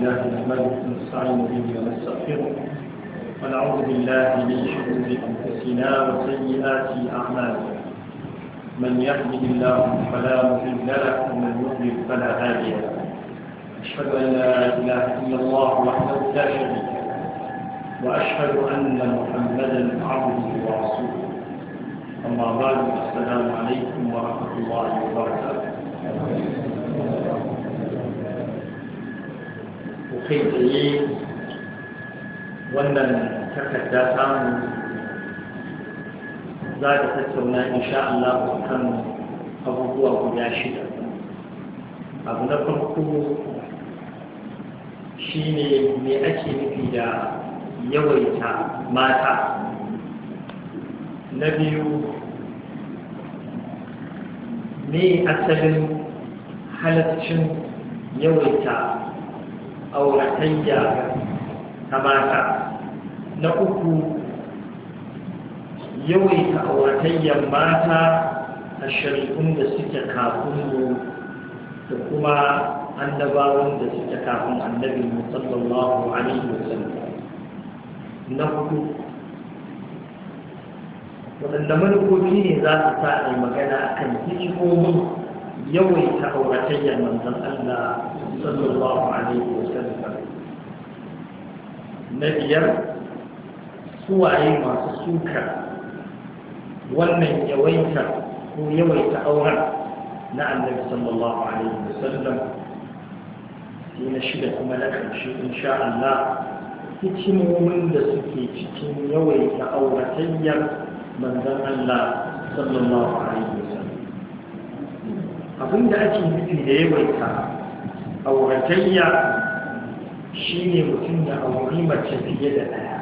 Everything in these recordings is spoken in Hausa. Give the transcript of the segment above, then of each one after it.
لله نحمده ونستعين به ونستغفره ونعوذ بالله من شرور انفسنا وسيئات اعمالنا من يهده الله فلا مضل له ومن يضلل فلا هادي له اشهد ان لا اله الا الله وحده لا شريك له واشهد ان محمدا عبده ورسوله اما بعد السلام عليكم ورحمه الله وبركاته kai tsaye wannan takarda samu za ta tattauna insha Allah kan abubuwa guda shida. Abu na farko shine me ake nufi da yawaita mata. Na biyu me asalin halaccin yawaita auratayya ta mata. Na uku yawaita auratayyar mata a shari'un da suke kafin mu da kuma annabawan da suke kafin annabi sallallahu alaihi wasallam. Na hudu waɗanda manufofi ne za su sa a yi magana a kan hikimomin yawaita auratayyar manzon Allah sallallahu alaihi wasallam. Na biyar suwaye masu suka wannan yawaita ko yawaita auren na annabi sallallahu alaihi wasallam. Sai na shida kuma na ƙarshe insha Allah hikimomin da suke cikin yawaita auratayyar manzon Allah sallallahu alaihi wasallam. Abinda ake nufi da yawaita auratayya shine mutum ya auri mace fiye da ɗaya,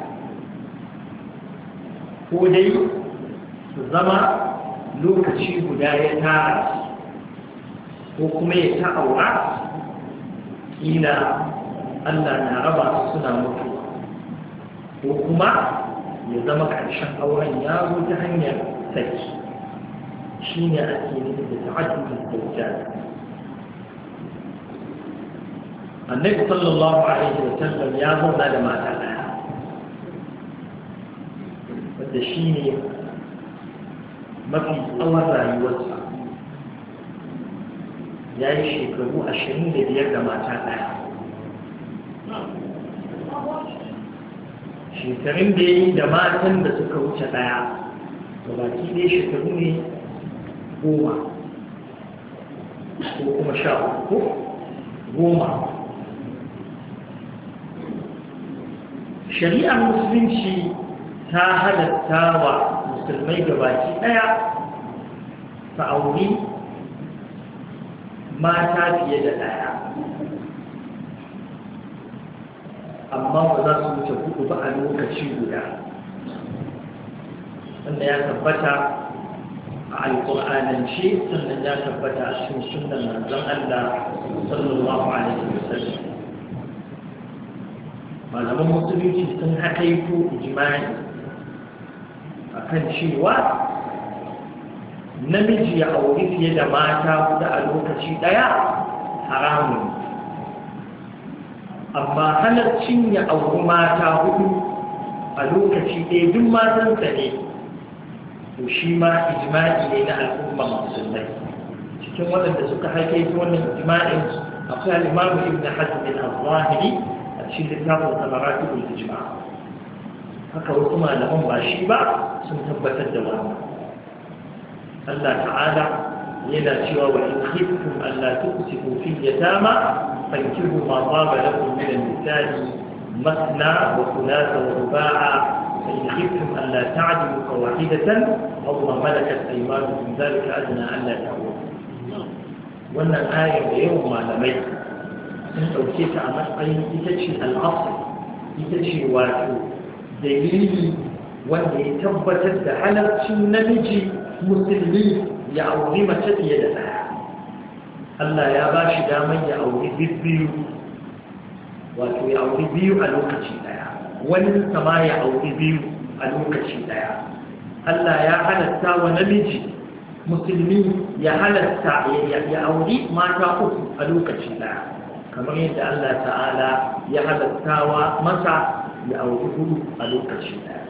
ko dai su zama lokaci guda ya tara ko kuma ya ta aura ƙila Allah na raba su suna mutuwa, ko kuma ya zama ƙarshen auren ya zo ta hanyar saki. shine ake nufi da ta'addudul zawjat. Annabi sallallahu alaihi wa sallam ya zauna da mata ɗaya, wanda shine mafi tsawon rayuwarsa. Ya yi shekaru 25 da mata ɗaya. Shekarun da ya yi da matan da suka wuce ɗaya gabaki ɗaya shekaru ne 10 ko kuma 13 ko 10. Shari'ar musulunci ta halatta wa musulmai gabaki ɗaya su auri mata fiye da ɗaya, amma ba za su wuce 4 ba a lokaci guda, wanda ya tabbata a alƙur'anance sannan ya tabbata a cikin sunnan manzon Allah sallallahu alaihi wasallam. Malaman musulunci sun haƙaito ijma'i akan cewa namiji ya auri fiye da mata huɗu a lokaci ɗaya haramun, amma halaccin ya auri mata 4 a lokaci ɗaya duk matansa ne, to shi ma ijma'i ne na al'ummar musulmai. Cikin waɗanda suka haƙaito wannan ijma'in akwai al-Imam Ibn Hazm al-Zahiri a cikin littafin Samaratibul Ijma'. Haka wasu malaman ba shi ba sun tabbatar da wannan. Allah ta'ala yana cewa wa in khiftum alla tuqsitu fi yatama fankihu ma taba lakum min an-nisa'i mathna wa thulatha wa ruba'a fa in khiftum alla ta'dilu fawahidatan aw ma malakat aymanukum dhalika adna an la ta'ulu. Wannan ayar da yawan malamai sun ɗauke ta a matsayin ita ce al'asr, ita ce wato dalili wanda ya tabbatar da halarcin namiji musulmi ya auri mace fiye da ɗaya. Allah ya ba shi damar ya auri biyu, wato ya auri biyu a lokaci ɗaya, wani sama ya auri biyu a lokaci ɗaya. Allah ya halatta wa namiji musulmi ya halatta ya auri mata 3 a lokaci ɗaya, kamar yadda Allah ta'ala ya halattawa masa ya auri hudu a lokaci ɗaya.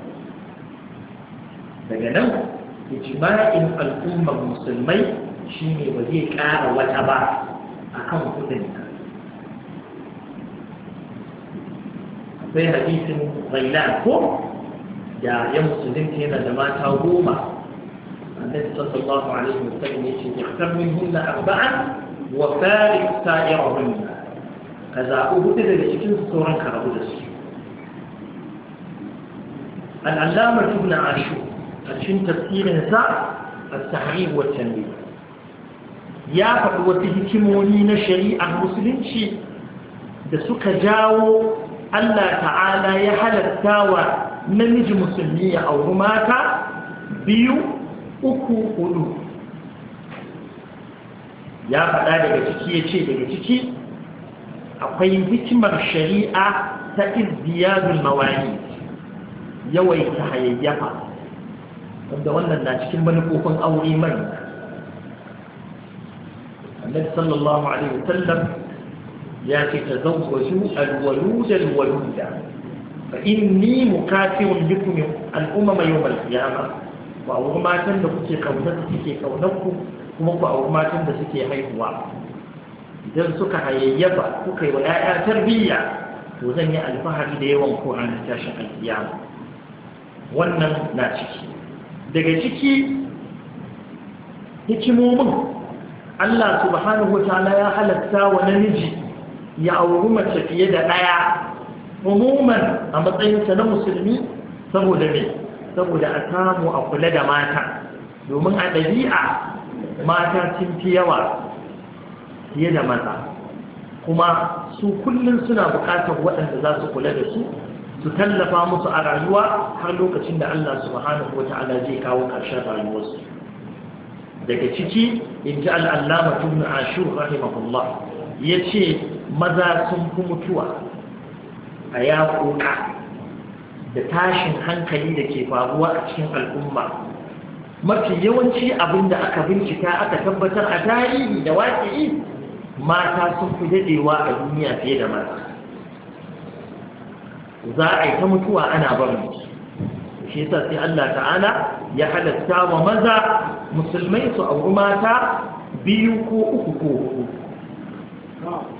Daga nan ijma'in al'ummar musulmai shine ba zai ƙara wata ba akan hudun. akwai hadisin Ghailan ko da ya musulunta yana da mata 10. النبي صلى الله عليه وسلم يقول اختر منهن 4 وفارق سائرهن كذا أبدا لشكل صورا كربودس. العلامة ابن عاشور عشان تفسير نساء التحرير والتنوير يا فتوته كمونين شريعة مسلم شيء da suka jawo Allah ta'ala ya halatta wa namiji musulmi ya auri mata 2, 3, 4. Ya faɗa daga ciki ya ce daga ciki akwai hikimar shari'a ta izdiyadul mawani yawaita hayayyafa wanda wannan na cikin manufofin aure mai. Annabi sallallahu alaihi wasallam ya ce tazawwaju alwalud alwaluda fa inni mukafirun bikum al-umama yawm al-qiyamah. Ku auri matan da kuke kaunar su suke kaunar ku, kuma ku auri matan da suke haihuwa. Idan suka hayayyafa kuka yi wa 'ya'ya tarbiyya to zan yi alfahari da yawan ku ranar tashin alkiyama. Wannan na ciki. Daga ciki hikimomin Allah subhanahu wa ta'ala ya halatta wa namiji ya auri mace fiye da ɗaya umuman a matsayinsa na musulmi saboda me? Saboda a samu a kula da mata, domin a ɗabi'a mata sun fi yawa fiye da maza, kuma su kullum suna buƙatar waɗanda za su kula da su su tallafa musu a rayuwa har lokacin da Allah subhanahu wata'ala zai kawo ƙarshen rayuwarsu. Daga ciki in ji al'allama tun ashur rahimahullah ya ce maza sun fi mutuwa a yaƙoƙa da tashin hankali da ke faruwa a cikin al'umma. Mafi yawanci abin da aka bincika aka tabbatar a tarihi da waƙi'i mata sun fi daɗewa a duniya fiye da mata. Za a yi ta mutuwa ana barin su. Shi yasa sai Allah ta'ala ya halatta wa maza musulmai su auri mata 2 ko 3 ko 4.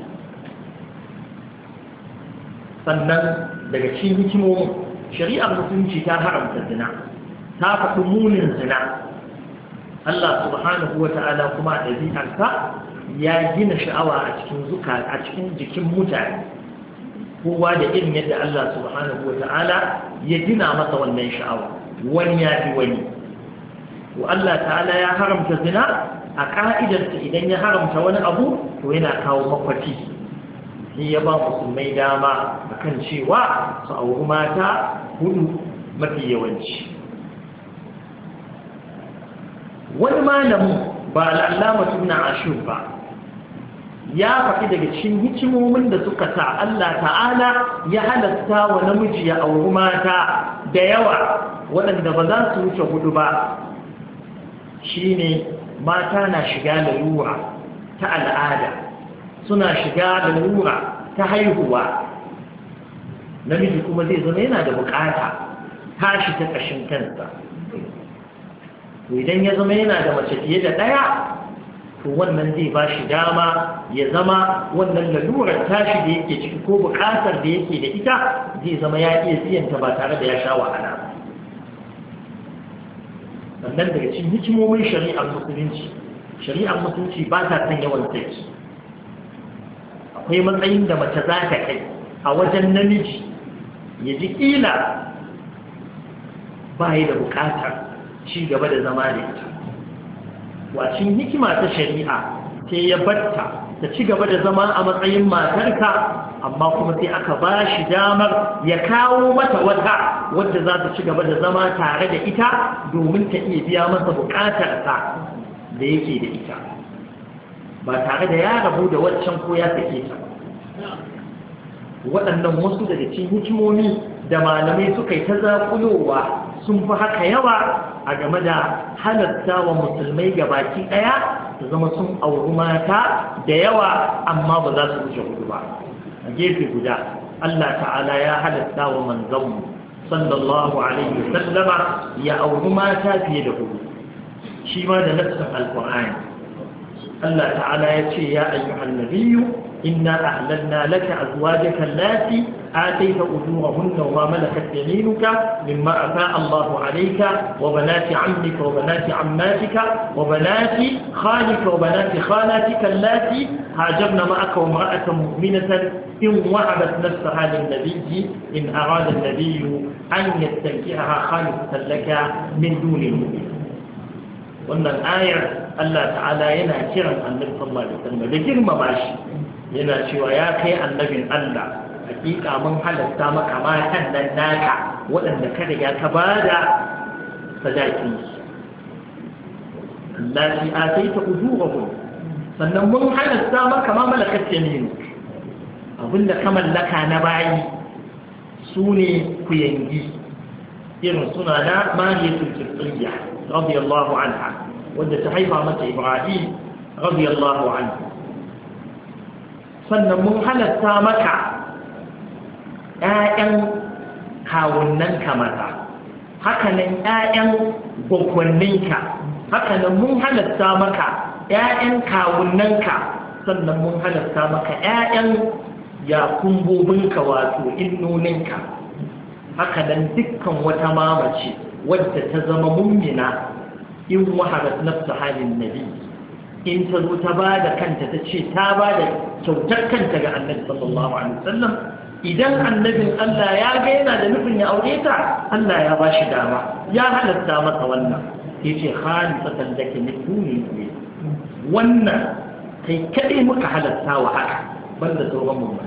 Sannan daga cikin hikimomin shari'ar musulunci ta haramta zina, ta faɗi munin zina. Allah subhanahu wa ta'ala kuma a ɗabi'arsa ya gina sha'awa a cikin jikin mutane, kowa da irin yadda Allah subhanahu wa ta'ala ya gina masa wannan sha'awa, wani ya fi wani. To Allah ta'ala ya haramta zina a ƙa'idarsa idan ya haramta wani abu to yana kawo makwati. Shi ya ba musulmai dama akan cewa su auri mata 4 mafi yawanci. Wani malamin ba al'allama ibn ashur ba ya faɗi daga cikin hikimomin da suka sa Allah ta'ala ya halatta wa namiji ya auri mata da yawa waɗanda ba za su wuce 4 ba, shine mata na shiga lalura ta al'ada, suna shiga lalura ta haihuwa. Namiji kuma zai zama yana da bukata tashi ta ƙashin kansa. To idan ya zama yana da mace fiye da 1, to wannan zai ba shi dama ya zama wannan lalurar tashi da yake ciki ko bukatar da yake da ita zai zama ya iya siyanta ba tare da ya sha wahala ba. Sannan daga cikin hikimomin shari'ar musulunci ba ta san yawan saki. Akwai matsayin da mace za ta kai a wajen namiji ya ji ƙila ba yi da buƙatar ci gaba da zama da ita. Wacin hikima ta shari'a sai ya batta ta ci gaba da zama a matsayin matarka, amma kuma sai aka ba shi damar ya kawo mata wata wadda za ta ci gaba da zama tare da ita domin ta iya biya masa buƙatarsa da yake da ita, ba tare da ya rabu da waccan ko ya sake ta. Waɗannan wasu daga cikin hikimomi da malamai suka yi ta zaƙulowa sun fi haka yawa a game da halatta wa musulmai gabaki ɗaya su zama sun auri mata da yawa amma ba za su wuce 4 ba. A gefe guda Allah ta'ala ya halatta wa manzanmu sallallahu alaihi wasallama ya auri mata fiye da hudu shi ma da nassin alqur'ani Allah ta'ala ya ce ya ayyuhan nabiyyu inna ahlalna laka azwajaka allati atayta ujurahunna wa ma malakat yaminuka mimma afa Allahu alayka wa banati ammika wa banati ammatika wa banati khalika wa banati khalatika allati hajarna ma'aka wa imra'atan mu'minatan in wahabat nafsaha lin-nabiyyi in arada an-nabiyyu an yastankihaha khalisatan laka min duni al-mu'minin. Wannan ayar Allah ta'ala yana kiran annabi sallallahu alaihi wasallam da girmama shi yana cewa ya kai annabin Allah hakika mun halatta maka matan nan naka waɗanda ka riga ka bada sadakin su allati ataita ujurahum sannan mun halatta maka ma malakat yaminu abinda ka mallaka na bayi sune kuyangi irin suna na mariyatul qibtiyya radiyallahu anha wadda ta haifa mata Ibrahim radiyallahu anhu sannan mun halatta maka ƴaƴan kawunnanka mata hakanan ƴaƴan gwaggwanninka hakanan mun halatta maka ƴaƴan kawunnanka sannan mun halatta maka ƴaƴan yakumbobinka wato innoninka hakanan dukkan wata mamace wadda ta zama mummina in wahabat nafsa halin nabi in ta zo ta ba da kanta ta ce ta ba da kyautar kanta ga annabi sallallahu alaihi wasallam idan annabin Allah ya ga yana da nufin ya aure ta Allah ya ba shi dama ya halatta masa wannan yace khalisatan laki min duni wannan kai kadai muka halatta wa haka banda sauran mu'mini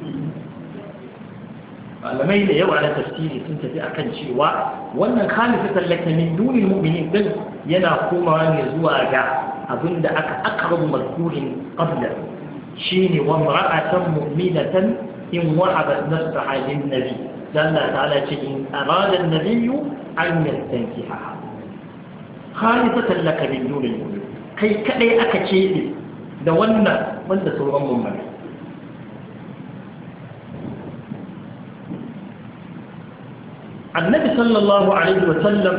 malamai da yawa na tafsiri sun tafi akan cewa wannan khalisatan laki min duni mu'minin din yana komawa ne zuwa ga abinda aka aqrabu mazkurin qabla shine wa mar'atan mu'minatan in wahabat nafsaha lin nabi dan Allah ta'ala ce in arada an-nabiy an yastankiha khalisatan laka min duni kai kadai aka ce da wannan wanda sauran mu'mini annabi sallallahu alaihi wa sallam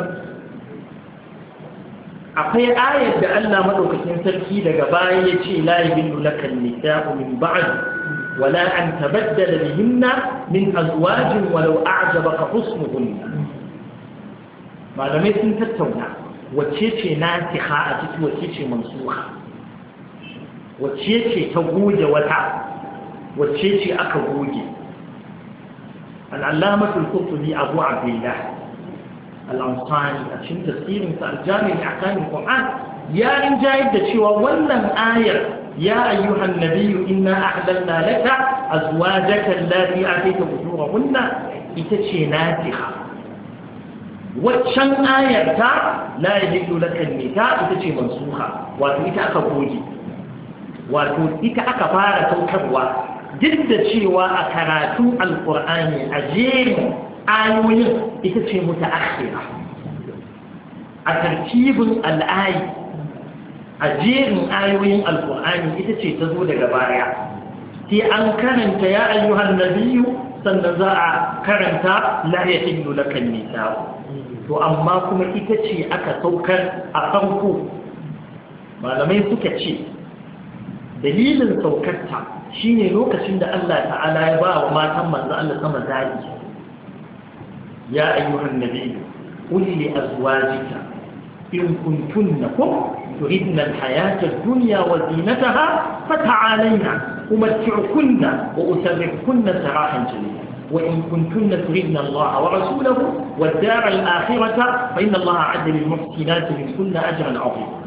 akwai ayar da Allah madaukakin sarki daga baya ya ce la yahillu laka an-nisa'u min ba'd wala an tabaddala bihinna min azwajin walau a'jabaka husnuhunna malamai sun tattauna wacce ce nasiha a ciki wacce ce mansuha wacce ce ta goge wata wacce ce aka goge al-allamatul qurtubi abu abdullah الأنصاري أشين تفسير الجامع لأحكام القرآن يا إن جايد شوى ولن آية يا أيها النبي إنا أحللنا لك أزواجك التي آتيت أجورهن إتشي ناسخة وشن آية لا يحل لك النساء إتشي منسوخة وإتا أكبوجي وإتا أكبارة توكبوا جد شوى أكراتو القرآن أجير ayoyin ita ce mutaakhira a tartibin al'ayi a jerin ayoyin alkur'ani ita ce ta zo daga baya sai an karanta ya ayyuhan nabiyyu sannan za a karanta la yahillu laka an-nisaa to amma kuma ita ce aka saukar a farko malamai suka ce dalilin saukarta shine lokacin da Allah ta'ala ya ba wa matan manzo Allah sama zaki يا أيها النبي قل لأزواجك إن كنتن تردن الحياة الدنيا وزينتها فتعالينا أمتعكن وأسرحكن سراحا جميلا وإن كنتن تردن الله ورسوله والدار الآخرة فإن الله أعد للمحسنات منكن أجرا عظيما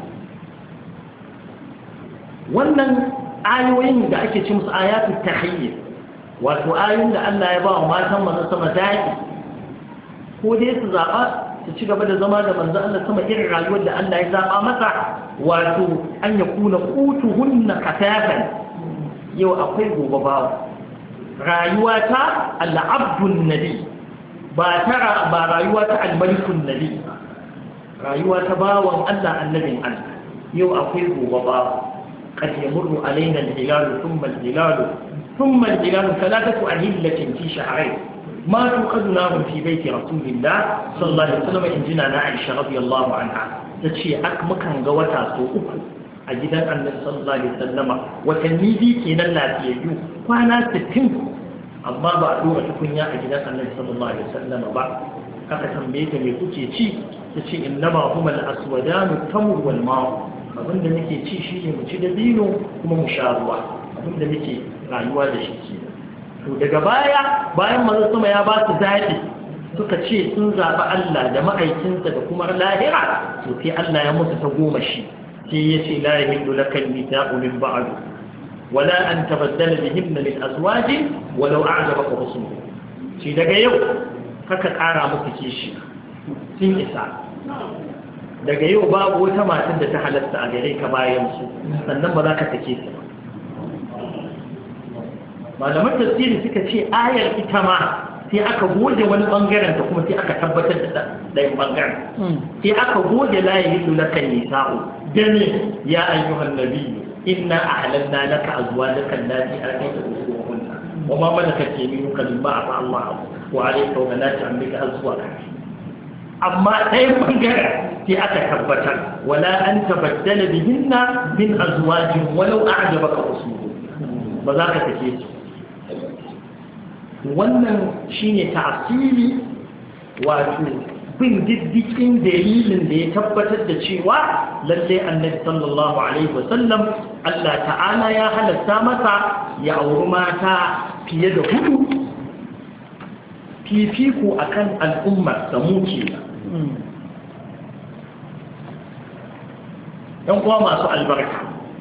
wannan ayoyin da ake ce musu ayatul tahiyyah wato ayoyin da Allah ya ba wa matan manzo sama daki ko dai su zaɓa su ci gaba da zama da manzo Allah sama irin rayuwar da Allah ya zaɓa masa wato an ya kuna qutuhunna katafan yau akwai gobe bawa rayuwa ta al-abdun nabi ba rayuwa ta al-malikun nabi rayuwa ta bawan Allah annabin Allah yau akwai gobe bawa qad yamurru alaina al-hilal thumma al-hilal ثم الهلال 3 أهلة في شهرين ما توقد نار في بيت رسول الله صلى الله عليه وسلم إن جنا عائشة رضي الله عنها تشي أكمكا غوتا سوء أجدا أن صلى الله عليه وسلم وتنميذي كينا لا تيجو وانا 60 amma ba a dora tukunya a gidan annabi sallallahu alaihi wasallam ba aka tambaye ta me kuke ci tace innama huma al-aswadan tamr wal ma' abinda nake ci shine mu ci da dino kuma mu sha ruwa abinda nake rayuwa da shi ke to daga bayan manzon sama ya ba su zabi suka ce sun zabi Allah da ma'aikinsa da kuma lahira to sai Allah ya musu ta goma shi sai ya ce la yahillu lakal mita'u min ba'd ولا أن تبدل بهن من أزواج ولو أعجبك رسوله شيء daga yau kaka ƙara musu kishi sun isa daga yau babu wata matan da ta halatta a gare ka bayan su sannan ba za ka take su malaman tafsiri suka ce ayar ita ma sai aka goge wani bangaren ta kuma sai aka tabbatar da ɗayan bangaren sai aka goge la yahillu laka nisa'u dani ya ayyuhan nabiyyu إنا أحللنا لك أزواجك التي آتيت أجورهن وما ملكت يمينك مما أعطى الله وعليك وبنات عمك أزواجك أما أي منجرة في أتكبتا ولا أن تبدل بهن من أزواج ولو أعجبك رسوله بذاك تكيس wannan shine ta'asili wato bin diddikin dalilin da ya tabbatar da cewa lalle annabi sallallahu alaihi wasallam Allah ta'ala ya halatta masa ya auri mata fiye da 4 fifiko akan al'ummar da muke dan kuwa masu albarka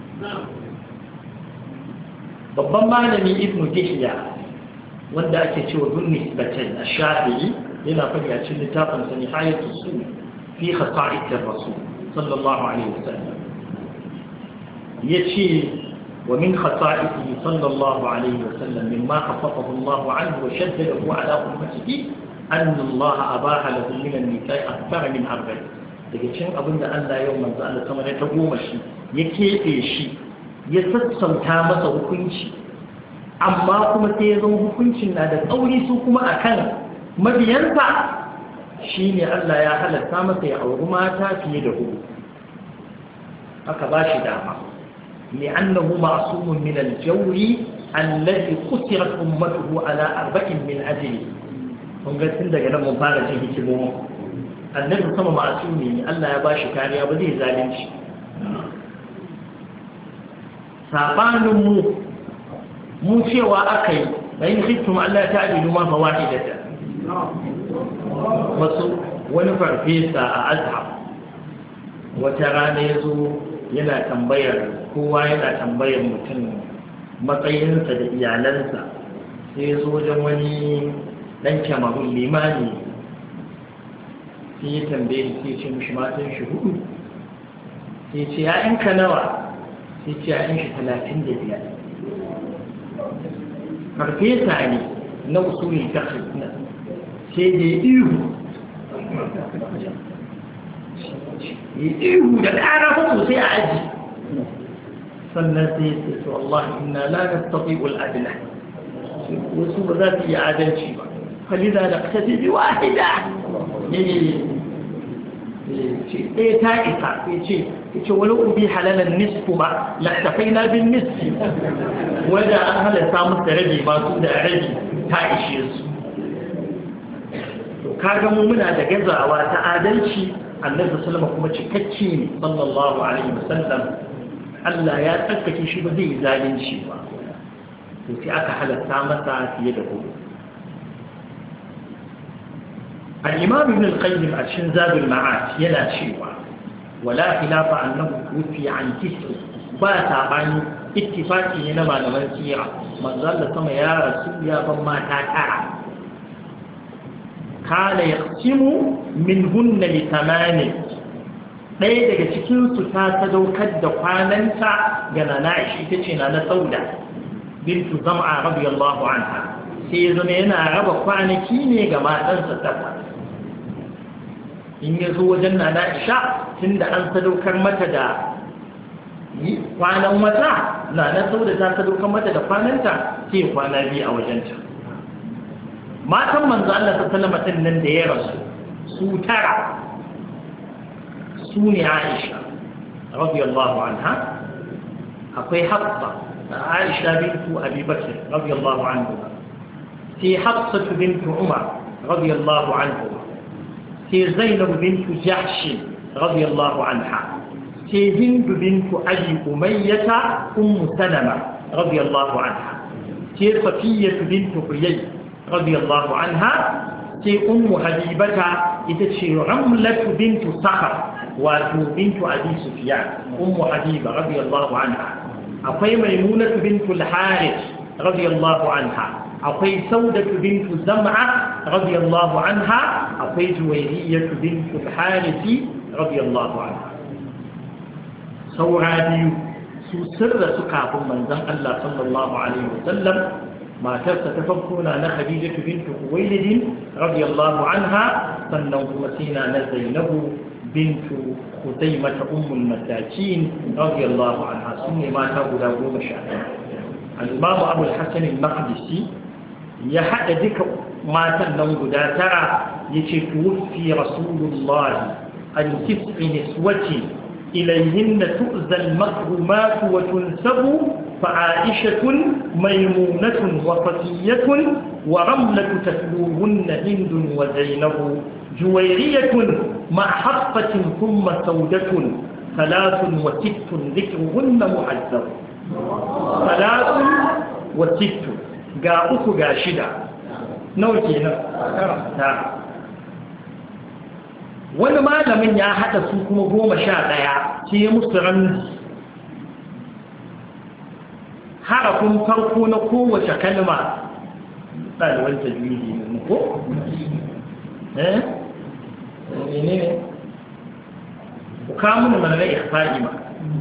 babban malami ibnu Dihya wanda ake cewa dunni batal ash-Shafi'i yana faɗi a cikin littafin sa nihayatu usul fi khasa'is ar-rasul sallallahu alaihi wasallam yace wa min khasa'isihi sallallahu alaihi wasallam mimma khaffafahu Allah anhu wa shaddadahu ala ummatihi anna Allah abaha lahu min an-nisa'i akthar min 4 daga cikin abinda Allah ya manzo Allah sama da ta goma shi ya kebe shi ya sassauta masa hukunci amma kuma sai ya zama hukuncin na da tsauri su kuma akan mabiyansa shi ne Allah ya halatta masa ya auri mata fiye da 4 aka ba shi dama li'annahu ma'sumun min al-jawri alladhi qusirat ummatuhu ala 4 min ajli kun ga tun daga nan mun fara jin hikimomi annabi sama ma'sumi ne Allah ya ba shi kariya ba zai zalunci sabanin mu cewa akai bayin khiftum Allah ta'dilu ma fawahidatan wasu wani farfesa a azhar wata rana ya zo yana tambayar mutum matsayinsa da iyalansa sai ya zo wajen wani ɗan kyamarun limani sai ya tambaye sai ce mishi matan shi 4 sai ce ya'yanka nawa sai ce ya'yan shi 35 farfesa ne na usulin fiqh sai da ihu da ƙara hudu sai a aji sannan sai ya ce to Allah inna la nastati'u al-adla wasu ba za su yi adalci ba falida da kasafi bi wahida ce ɗaya ta isa ya ce wani ubi halalan nisfu ma laktafai na bin nisfi wadda an halatta musu rabi masu da rabi ta ishe su kaga mu muna da gazawa ta adalci annabi sallama kuma cikakke ne sallallahu alaihi wasallam Allah ya tsarkake shi ba zai zalunci ba to sai aka halatta masa fiye da 4 al-imam ibn al-qayyim a cikin zadul ma'ad yana cewa wala khilafa annahu tufi an tis'i ba sabani ittifaqi ne na malaman sira manzo Allah sama ya rasu ya ban mata 9 kana yaqsimu minhunna li 8 ɗaya daga cikinsu ta sadaukar da kwananta ga nana ita ce na sauda bintu zam'a radiyallahu anha sai ya zama yana raba kwanaki ne ga matansa takwas in ya zo wajen nana isha tunda an sadaukar mata da kwanan wata na sauda ta sadaukar mata da kwananta sai kwana biyu a wajenta. Matan manzo Allah sallallahu alaihi wasallam nan da ya rasu su tara su ne Aisha radiyallahu anha, akwai Hafsa Aisha bintu Abi Bakr radiyallahu anhu, sai Hafsa bintu Umar radiyallahu anhu, sai Zainab bintu Jahsh radiyallahu anha, sai Hind bintu Abi Umayyah Salama radiyallahu anha, sai Safiyyah bintu Huyay radiyallahu anha, sai Habibata ita ce Ramlatu bintu Sakhar wato bintu Abi Sufyan Habiba radiyallahu anha, akwai Maimunatu bintu al-Harith radiyallahu anha, akwai Saudatu bintu Zam'a radiyallahu anha, akwai Juwayriyatu bintu al-Harith radiyallahu anha. Saura biyu su sirra su kafin manzon Allah sallallahu alaihi wasallam, matarsa ta farko na Khadijatu bintu Khuwaylid radiyallahu anha, sannan kuma sina na Zainabu bintu Khuzaimah ummul masakin radiyallahu anha, sunne mata guda 11. al-Imam Abu al-Hasan al-Maqdisi ya hada duka matan nan guda tara yace tuwfi Rasulullah al-tis'i niswati ilayhinna tu'za al-mahrumat wa tunsabu فعائشة ميمونة وصفية ورملة تتلوهن هند وزينب جويرية مع حفصة ثم سودة 63 ذكرهن محذب 63 ga uku ga shida nawa kenan tara. Wani malamin ya hada su kuma 11 sai ya musu ramzi, harafin farko na kowace kalma ɗaliban tajwidi ne ko? ne ku kamun mana na ikhfa'i ma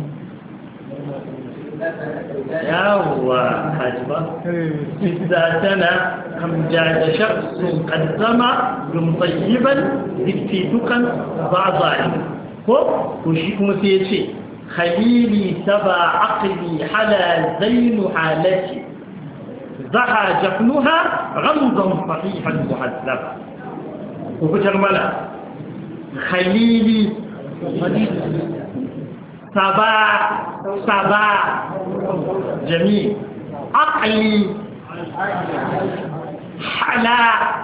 yawwa hajiba idza tana hamjaja shakhsun qad zama dum tayyiban diktidukan ba'dha ko to shi kuma sai ya ce خليلي سبا عقلي حلا زين حالتي زحى جفنها غمضا صحيحا محذبا وفتر ملا خليلي سبا جميل عقلي حلا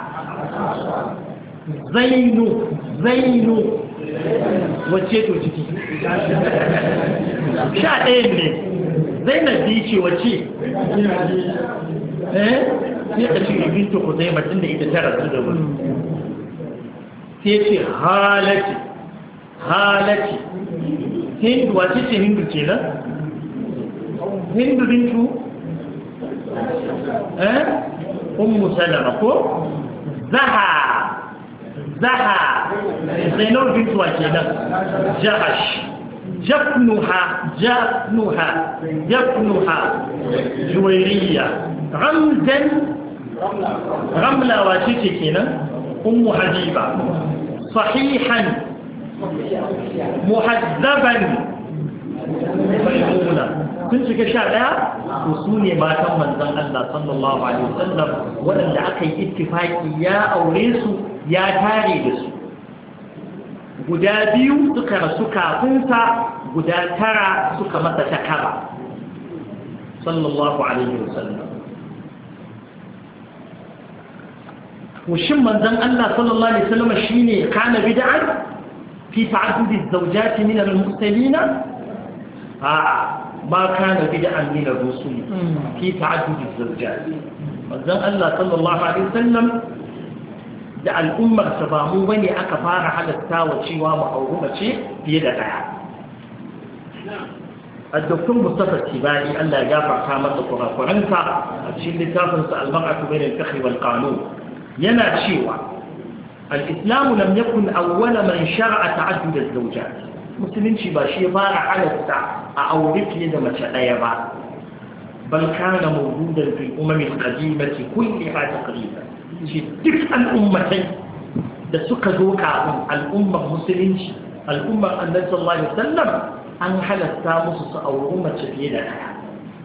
زين wacce to ciki 11 ne Zainab bi ce wacce sai ka ce bintu Khuzaimah din da ita tara su da wani sai ce halati Hindu wacce ce Hindu kenan Hindu bintu Ummu Salama ko Zaha Zainab bintu wa kenan Jahash جفنها جويرية رملة واتيتي كنا حبيبة صحيحا محذبا ميمونة كنت كشاعر وصولي ما تم من الله صلى الله عليه وسلم ولن لعقي اتفاقي يا أوليسو يا تاريسو guda biyu suka rasu kafinsa, guda tara suka masa takaba sallallahu alaihi wasallam. Shin manzon Allah sallallahu alaihi wasallam shine kana bid'an fi ta'addud az-zawjat min al-mursalin? Ma kana bid'an min ar-rusul fi ta'addud az-zawjat. Manzon Allah sallallahu alaihi wasallam da al'ummar sa ba mu bane aka fara halatta wa cewa mu auri mace fiye da daya. الدكتور مصطفى التباني الله يغفر مasa kurakuransa a cikin littafinsa al-mar'atu bayna al-fikhr wal-qanun yana cewa al-islam lam yakun awwala man shar'a ta'addud az-zawjat. musulunci ba shi ya fara halatta a aure fiye da mace daya ba, bal kana mawjudan fil umam al-qadimati kullaha taqriban. shi duk al'ummatai da suka zo kafin al'ummar musulunci, al'ummar annabi sallallahu alaihi wasallam, an halatta musu su auri mace fiye da daya.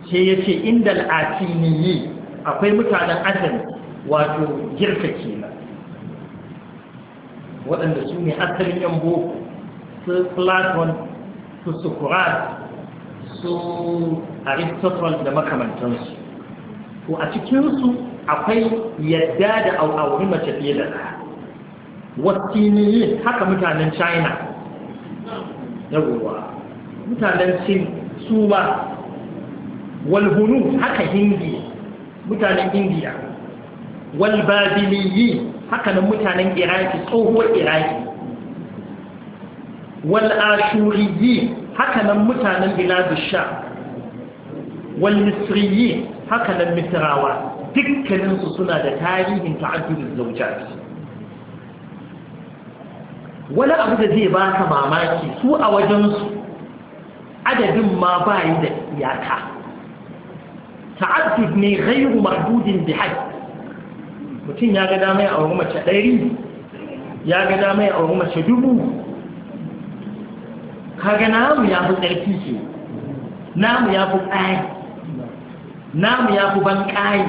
sai ya ce inda al'atiniyi akwai mutanen asali wato girka kenan waɗanda su ne asalin yan boko su platon su socrates su aristotle da makamantansu to a cikinsu akwai yadda da auri mace fiye da ɗaya wasiniyi haka mutanen china yawwa mutanen sin su ma walhunu haka hindi mutanen indiya walbabiliyi haka nan mutanen iraki tsohuwar iraki wal'ashuriyi haka nan mutanen biladusha walmisriyi haka nan misrawa dukkaninsu suna da tarihin ta'addudin zaujat wani abu da zai baka mamaki su a wajensu adadin ma ba yi da iyaka ta'addud ne ghairu mahdudin bi hadd mutum ya ga dama ya auri mace 100 ya ga dama ya auri mace 1000 kaga namu ya fi tsarki ce namu ya fi tsayi namu ya fi banƙayi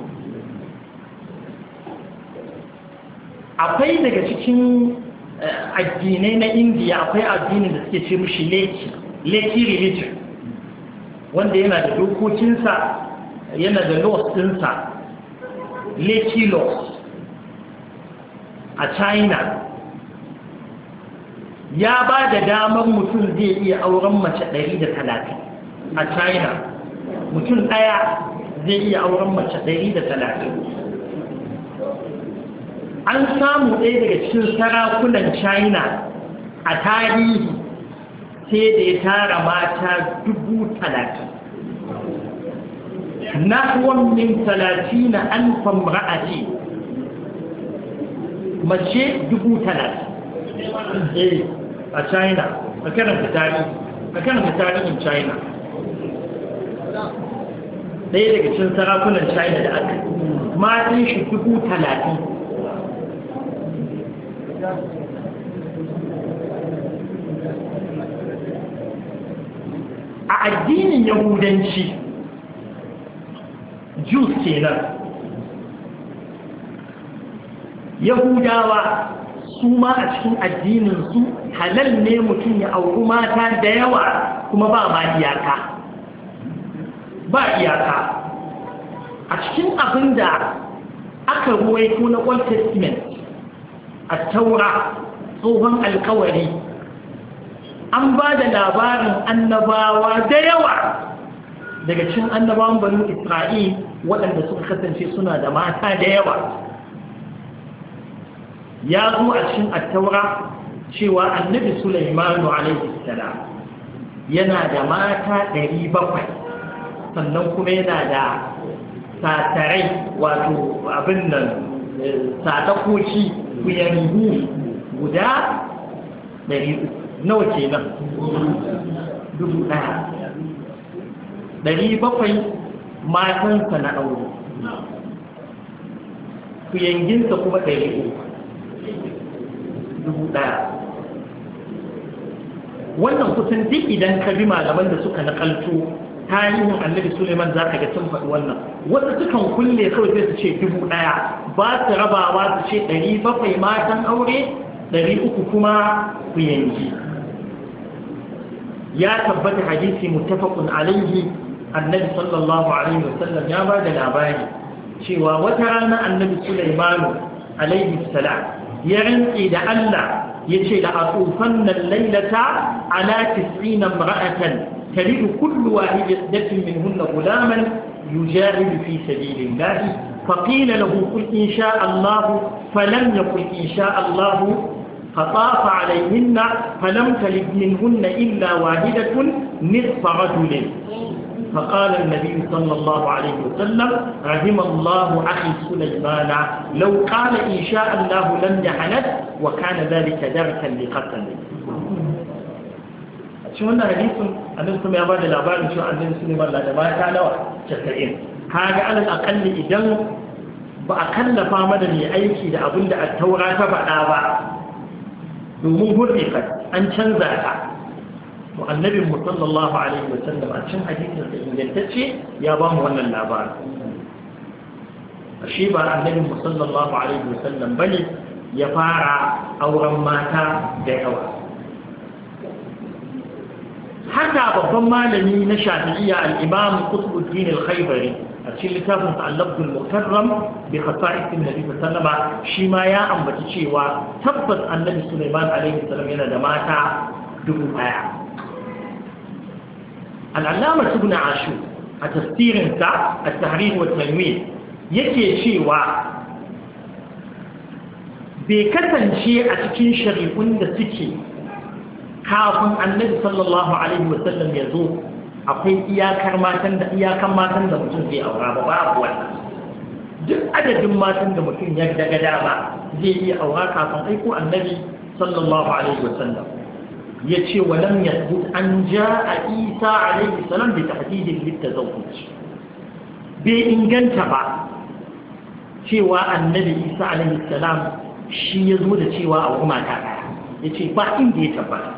akwai daga cikin addinai na indiya akwai addinin da suke ce mushi leki religion wanda yana da dokokinsa yana da laws ɗinsa leki laws a china ya ba da damar mutum zai iya auren mace 130 a china mutum ɗaya zai iya auren mace 130 an samu ɗaya daga cikin sarakunan china a tarihi sai da ya tara mata 30,000 nahwan min 30 alfan ra'ati mace 30,000 a china a karanta tarihin china ɗaya daga cikin sarakunan china da aka matan shi 30,000 a addinin yahudanci Jews kenan yahudawa su ma a cikin addininsu halal ne mutum ya auri mata da yawa kuma ba ma iyaka a cikin abin da aka ruwaito na Old Testament a taura tsohon alkawari an ba da labarin annabawa da yawa daga cikin annabawan banu Isra'il waɗanda suka kasance suna da mata da yawa ya zo a cikin attaura cewa annabi Sulaimanu alaihi salam yana da mata 700 sannan kuma yana da satarai wato abin nan sadakoki kuyangu guda 300 nawa kenan 1,700 matansa na aure kuyanginsa kuma 300 wannan kusan duk idan ka bi malaman da suka nakalto tarihin annabi Suleiman za ka ga sun faɗi wannan wasu sukan kulle kawai sai su ce 1,000 ba su rabawa su ce 700 matan aure 300 kuma kuyangi ya tabbata hadisi muttafaqun alaihi annabi sallallahu alaihi wasallam ya ba da labari cewa wata rana annabi Sulaimanu alaihi salam ya rantsi da Allah yace da atufanna laylata ala 90 imra'atan talidu kullu wahidatin minhunna gulaman yujahidu fi sabilillah faqila lahu qul in sha'a Allah falam yaqul in sha'a Allah فطاف عليهن فلم تلد منهن إلا واحدة نصف رجل فقال النبي صلى الله عليه وسلم رحم الله أخي سليمان لو قال إن شاء الله لم يحنث وكان ذلك دركا لقتل شو هنا حديث أنكم يا بعض الأبار شو عندنا سليمان لا ما كان شتئين هذا على الأقل إذن بأقل فامدني أيكي لأبن التوراة فبعنا domin hurrifat an canza ta to annabin mu sallallahu alaihi wasallam a cikin hadisin da ingantacce ya ba mu wannan labarin. Shi ba annabin mu sallallahu alaihi wasallam bane ya fara auren mata da yawa. Haka babban malami na Shafi'iyya al-Imam Qutbuddin al-Khaybari a cikin littafin Al-Lafz al-Mukarram bi khasa'is an-Nabi sallallahu alaihi shi ma ya ambaci cewa tabbas annabi Sulaiman alaihi salam yana da mata 1000. Al-Allama Ibn Ashur a tafsirinsa at-Tahrir wa at-Tanwir yake cewa bai kasance a cikin shari'un da suke kafin annabi sallallahu alaihi wasallam ya zo akwai iyakan matan da mutum zai aura ba babu wannan. Duk adadin matan da mutum ya daga dama zai iya aura kafin aiko annabi sallallahu alaihi wasallam. Ya ce wa lam yathbut an ja'a Isa alaihi salam bi tahdidin litazawwuj. Bai inganta ba cewa annabi Isa alaihi salam shi ya zo da cewa a kuma ta ɗaya. Ya ce ba inda ya tabbata.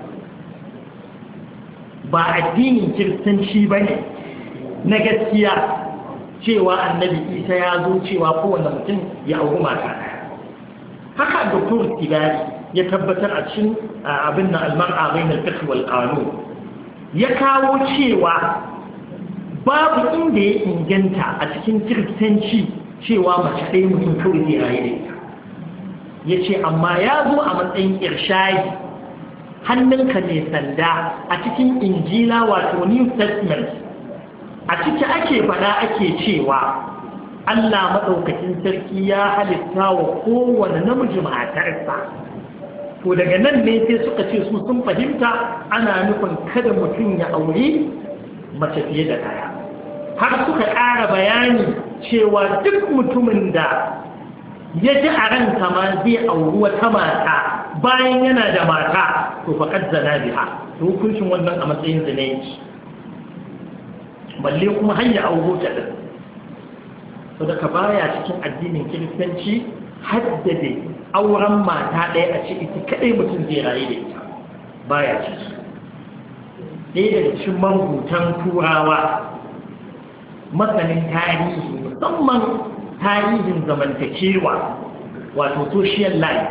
Ba addinin kiristanci ba ne na gaskiya cewa annabi Isa ya zo cewa kowane mutum ya auri mata ɗaya. Haka Dr. Tibari ya tabbatar a cikin abin na al-mar'a bain al-fiqh wal qanun ya kawo cewa babu inda ya inganta a cikin kiristanci cewa mace ɗaya mutum kawai zai rayu da ita. Ya ce amma ya zo a matsayin irshayi hannunka ne sanda a cikin injila wato New Testament a ciki ake faɗa ake cewa Allah maɗaukakin sarki ya halitta wa kowane namiji matarsa. To daga nan ne sai suka ce su sun fahimta ana nufin kada mutum ya auri mace fiye da ɗaya. Har suka ƙara bayani cewa duk mutumin da ya ji a ranka ma zai auri wata mata bayan yana da mata to faƙad zana biha, to hukuncin wannan a matsayin zina yake. Balle kuma hanya auro ta ɗin. So daga baya cikin addinin kiristanci haddade auren mata ɗaya a ce ita kaɗai mutum zai rayu da ita baya ciki. Ɗaya daga cikin marubutan turawa masanin tarihi musamman tarihin zamantakewa wato social life,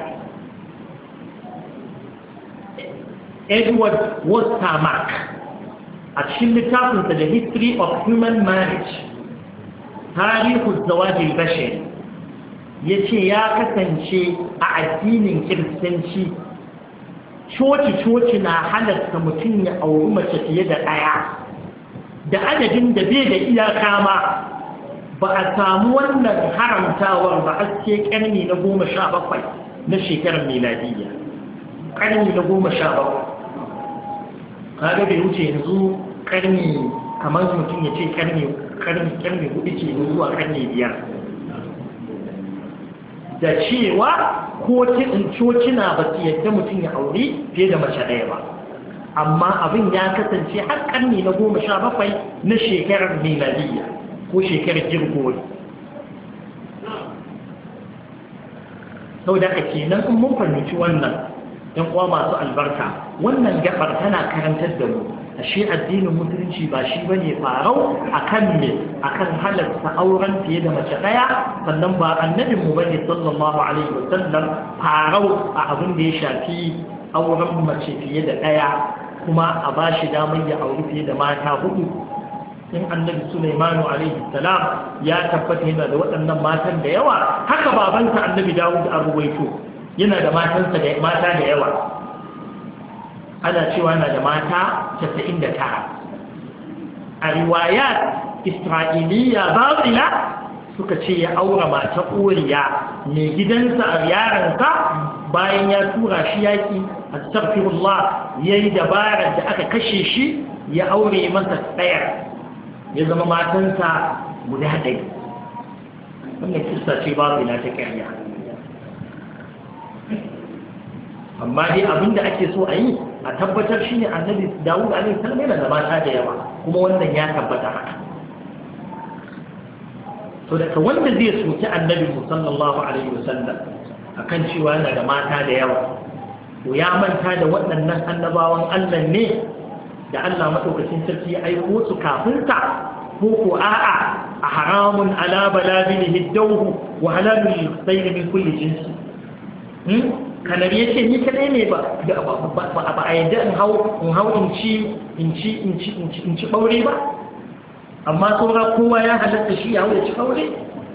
Edward Westermarck a cikin littafinsa The History of Human Marriage tarihin zawajin bashir ya ce ya kasance a addinin kiristanci coci-coci na halatta mutum ya auri mace fiye da ɗaya da adadin da bai da iyaka ma. Ba a samu wannan haramtawar ba a ce ƙarni na 17 na shekarar miladiyya. Ƙarni na 17 kaga bai wuce yanzu ƙarni kamar mutum ya ce ƙarni 4 ce zuwa ƙarni 5 da cewa cocina ba su yadda mutum ya aure fiye da mace ɗaya ba, amma abin ya kasance har ƙarni na 17 na shekarar miladiyya ko shekarar girgori. Sau da ake nan in mun fahimci wannan ‘yan uwa masu albarka, wannan gabar tana karantar da mu ashe addinin musulunci ba shi bane farau akan ne akan halarta auren fiye da mace ɗaya, sannan ba annabin mu bane sallallahu alaihi wasallam farau a abin da ya shafi auren mace fiye da ɗaya kuma a bashi damar ya auri fiye da mata 4. In annabi Sulaimanu alaihi salam ya tabbata yana da waɗannan matan da yawa, haka babansa annabi Dawud a ruwaito yana da mata da yawa, ana cewa yana da mata 99. A riwayat Isra'iliya batila suka ce ya aura mata Uriya mai gidansa a yaransa bayan ya tura shi yaki astaghfirullah yayi dabarar da aka kashe shi ya aure masa ɗaya ya zama matansa guda ɗaya. Wannan kissa ce batila ta ƙarya. Amma dai abinda ake so a yi a tabbatar shi ne annabi Dawud alaihi salam yana da mata da yawa, kuma wannan ya tabbata haka. To daga wanda zai soki annabi sallallahu alaihi wasallam akan cewa yana da mata da yawa, to ya manta da waɗannan annabawan Allah ne da Allah madaukakin sarki ya aiko su kafin ta ko a'a a haramun ala balabilihi dawhu wa halalul sayr min kulli jinsi kanar yace ni kadai ne ba a yadda in hau in ci ɓaure ba amma saura kowa ya halatta shi ya hau ya ci ɓaure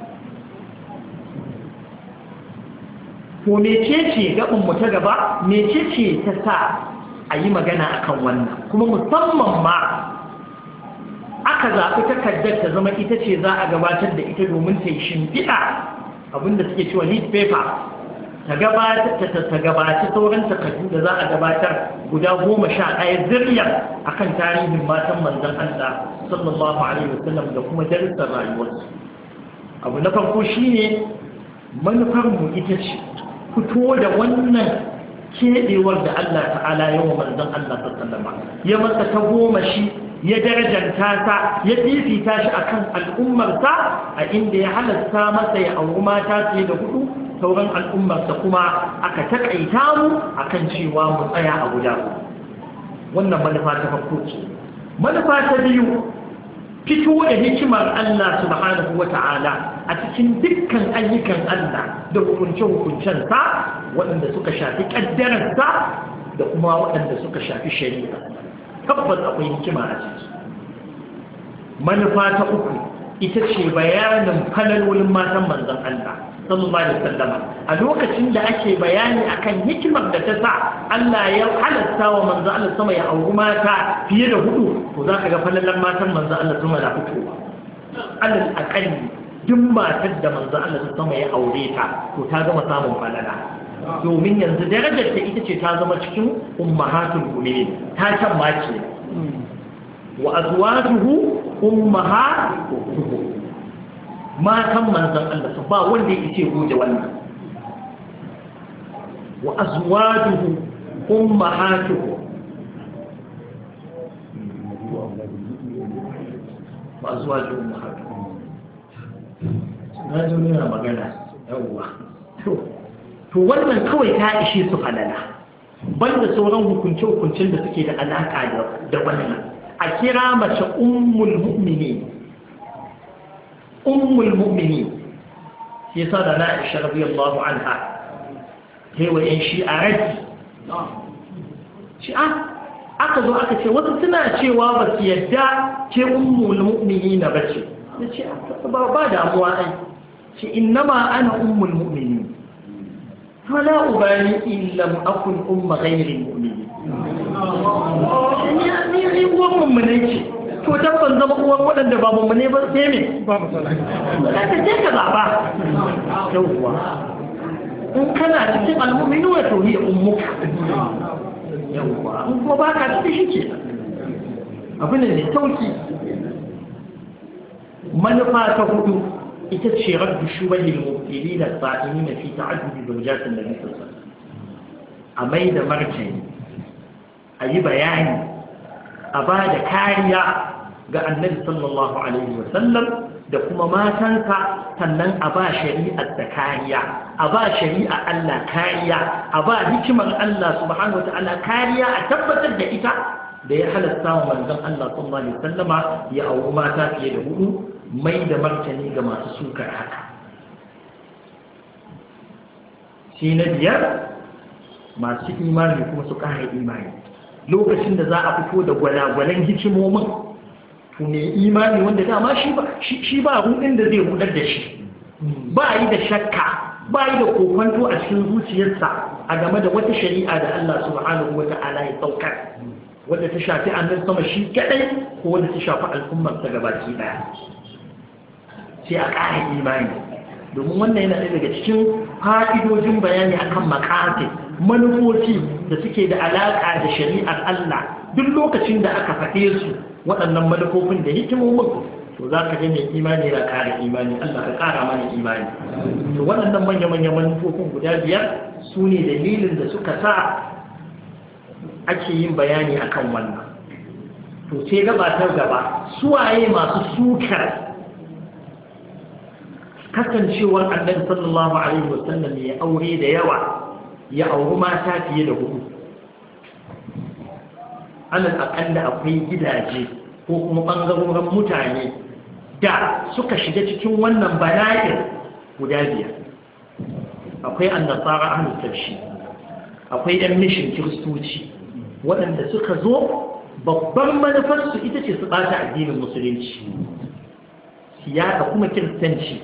ko mecece gaɓinmu ta gaba mecece ta sa a yi magana akan wannan kuma musamman ma aka zaɓi takardar ta zama ita ce za a gabatar da ita domin ta yi shimfiɗa abinda suke cewa lead paper ta gabaci sauran takardu da za a gabatar guda 11 ziriyar akan tarihin matan manzon Allah sallallahu alaihi wasallam da kuma darussan rayuwarsu. Abu na farko shine manufar mu ita ce fito da wannan kedewar da Allah ta'ala yawa manzon Allah sallallahu alaihi wasallam ya masa ta goma shi ya darajanta ta ya fifita shi akan al'ummarsa a inda ya halasta masa ya auri mata fiye da 4 sauran al'ummarsa kuma aka taƙaita mu akan cewa mu tsaya a guda. Wannan manufa ta farko ce. Manufa ta biyu, fito da hikimar Allah subhanahu wa ta'ala a cikin dukkan ayyukan Allah da hukunce-hukuncensa waɗanda suka shafi ƙaddararsa da kuma waɗanda suka shafi shari'a. Tabbas akwai hikima a ciki. Manufa ta uku ita ce bayanin falalolin matan manzon Allah sallallahu alaihi wasallam a lokacin da ake bayani akan hikimar da ta sa Allah ya halatta wa manzo Allah sama ya auri mata fiye da 4 to zaka ga falalan matan manzo Allah sama da fitowa alal aqalli duk matar da manzo Allah sama ya aure ta to ta gama samun falala domin yanzu darajar ta ita ce ta zama cikin ummahatul mu'minin ta can ma ce wa azwajuhu ummahatuhum matan manzan Allah su ba wanda ya ce goje wannan wa azwajuhu ummahatuhu wa azwajuhu ummahatuhu na zo ne magana yawwa to wannan kawai ta ishe su halala banda sauran hukunce-hukuncen da suke da alaka da wannan a kira mace ummul mu'minin shi yasa da Aisha radiyallahu anha sai wa yan shi'a raddi shi'a aka zo aka ce wasu suna cewa ba su yadda ce ummul mu'minin ba ce yace ba damuwa ai ce innama ana ummul mu'minin fala ubali in lam akun umma ghayril mu'minin ni uwan mummune ce to tabban zama uwan waɗanda ba mummune ba sai me ba musala ka ce ka zaba yawwa in kana cikin almu'minu wa tauhid ummuka yawwa in kuma baka cikin shi ke abin ne sauki manufa ta hudu ita ce raddu shubahil mubtilin as-sa'imin fi ta'addud zawjat an-nabi sallallahu alaihi wasallam a mai da martani a yi bayani a ba da kariya ga annabi sallallahu alaihi wasallam da kuma matansa sannan a ba shari'ar da kariya a ba shari'a Allah kariya a ba hikimar Allah subhanahu wata'ala kariya a tabbatar da ita da ya halasta wa manzon Allah sallallahu alaihi wasallama ya auri mata fiye da 4 mai da martani ga masu sukar haka shi na 5 masu imani kuma su kare imani lokacin da za a fito da gwalagwalan hikimomin to ne imani wanda dama shi ba hudin da zai hudar da shi ba yi da shakka ba yi da kokwanto a cikin zuciyarsa a game da wata shari'a da Allah subhanahu wa ta'ala ya saukar wadda ta shafi annabi sama shi kadai ko wadda ta shafi al'ummar ta gabaki daya sai a ƙara imani domin wannan yana ɗaya daga cikin fa'idojin bayani akan maqasid manufofi da suke da alaƙa da shari'ar Allah duk lokacin da aka faɗe su waɗannan manufofin da hikimomin to za ka ga mai imani na ƙara imani Allah ka ƙara mana imani to waɗannan manya-manyan manufofin guda 5 su ne dalilin da suka sa ake yin bayani akan wannan to sai gabatar gaba suwaye masu sukar kasancewar annabi sallallahu alaihi wasallam ya aure da yawa ya auri mata fiye da 4 alal aƙalla akwai gidaje ko kuma ɓangarorin mutane da suka shiga cikin wannan bala'in guda biyar. Akwai annasara ahlul tafshi, akwai ɗan mishin kiristoci waɗanda suka zo babban manufarsu ita ce su ɓata addinin musulunci, siyasa kuma kiristanci,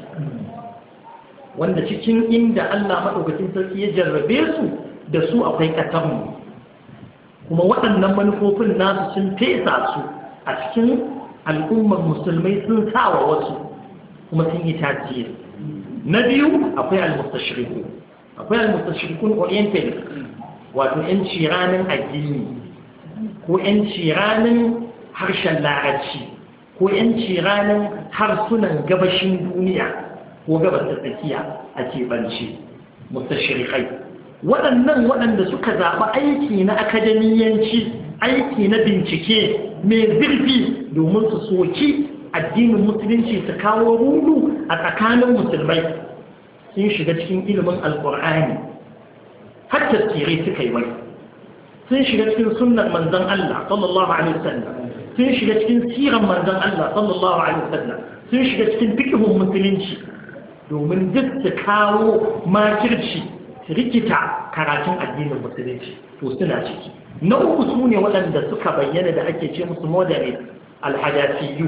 wanda cikin inda Allah maɗaukacin sarki ya jarrabe su da su akwai ƙasarmu, kuma waɗannan manufofin nasu sun fesa su a cikin al'ummar musulmai, sun sawa wasu kuma sun yi tasiri. Na biyu akwai al-mustashriqun oriental, wato ‘yanci ranar addini ko ‘yanci ranar harshen larabci ko ‘yanci ranar harsunan gabashin duniya ko gabas ta tsakiya a keɓance mustashriqai. Waɗannan waɗanda suka zaɓi aiki na akademiyanci, aiki na bincike mai zurfi domin su soki addinin musulunci su kawo rudu a tsakanin musulmai, sun shiga cikin ilimin alƙur'ani har tafsirai suka yi wai, sun shiga cikin sunnar manzon Allah sallallahu alaihi wasallam, sun shiga cikin siran manzon Allah sallallahu alaihi wasallam, sun shiga cikin fiqhun musulunci domin duk su kawo makirci su rikita karatun addinin musulunci, to suna ciki. Na uku su ne waɗanda suka bayyana da ake ce musu moderate alhadasiyyu,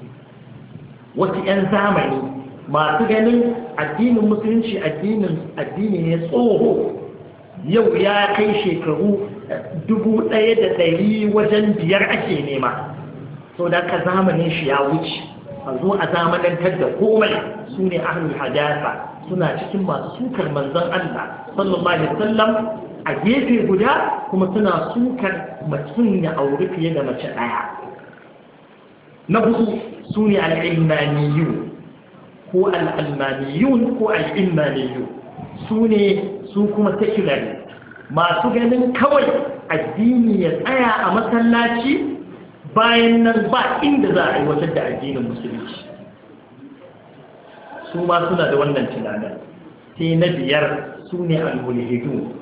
wasu 'yan zamani masu ganin addinin musulunci addini ne tsoho, yau ya kai shekaru 1100 wajen 5 ake nema, sau da ka zamanin shi ya wuce, a zo a zamanantar da komai. Su ne ahlul hadasa, suna cikin masu sukar manzon Allah sallallahu alaihi wasallam a gefe guda, kuma suna sukar mutum ya auri fiye da mace ɗaya. Na hudu su ne al'ilmaniyun ko al'almaniyun ko al'ilmaniyun, su kuma secular, masu ganin kawai addini ya tsaya a masallaci, bayan nan ba inda za a aiwatar da addinin musulunci. Su ma suna da wannan tunanin. Sai na biyar su ne al-mulhidun,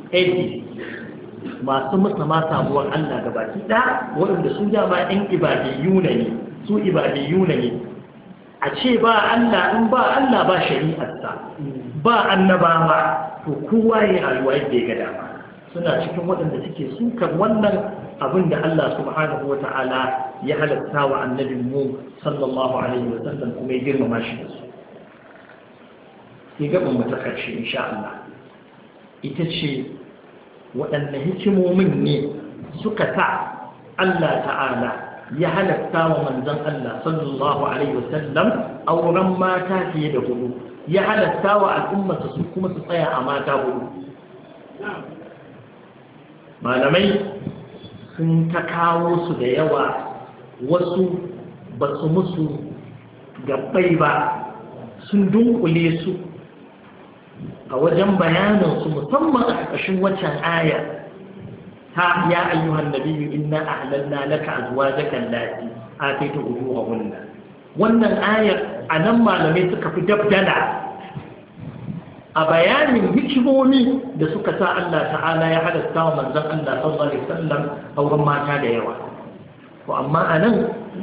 masu musamman samuwar Allah gabaki ɗaya, waɗanda su dama ‘yan ibadiyyuna ne, su ibadiyyuna ne. A ce ba Allah, in ba Allah ba shari'arsa, ba annabawa, to kowa ya rayuwa yadda ya ga dama. Suna cikin waɗanda suke sukar wannan abin da Allah subhanahu wa ta'ala ya halatta wa annabin mu sallallahu alaihi wa sallam, kuma ya girmama shi da su. Sai gaban mu ta ƙarshe insha Allah ita ce waɗanne hikimomin ne suka sa Allah ta'ala ya halatta wa manzon Allah sallallahu alaihi wa sallam auren mata fiye da 4, ya halatta wa al'ummarsa su kuma su tsaya a mata 4. Malamai sun ta kawo su da yawa, wasu ba su musu gabbai ba, sun dunkule su a wajen bayanansu, musamman a ƙarƙashin waccan aya ta ya ayyuhan nabiyyu inna ahlalna laka azwajaka allati atayta ujurahunna. Wannan ayar anan malamai suka fi dabdala a bayanin hikimomi da suka sa Allah ta'ala ya halatta wa manzon Allah sallallahu alaihi wasallam auren mata da yawa. To amma anan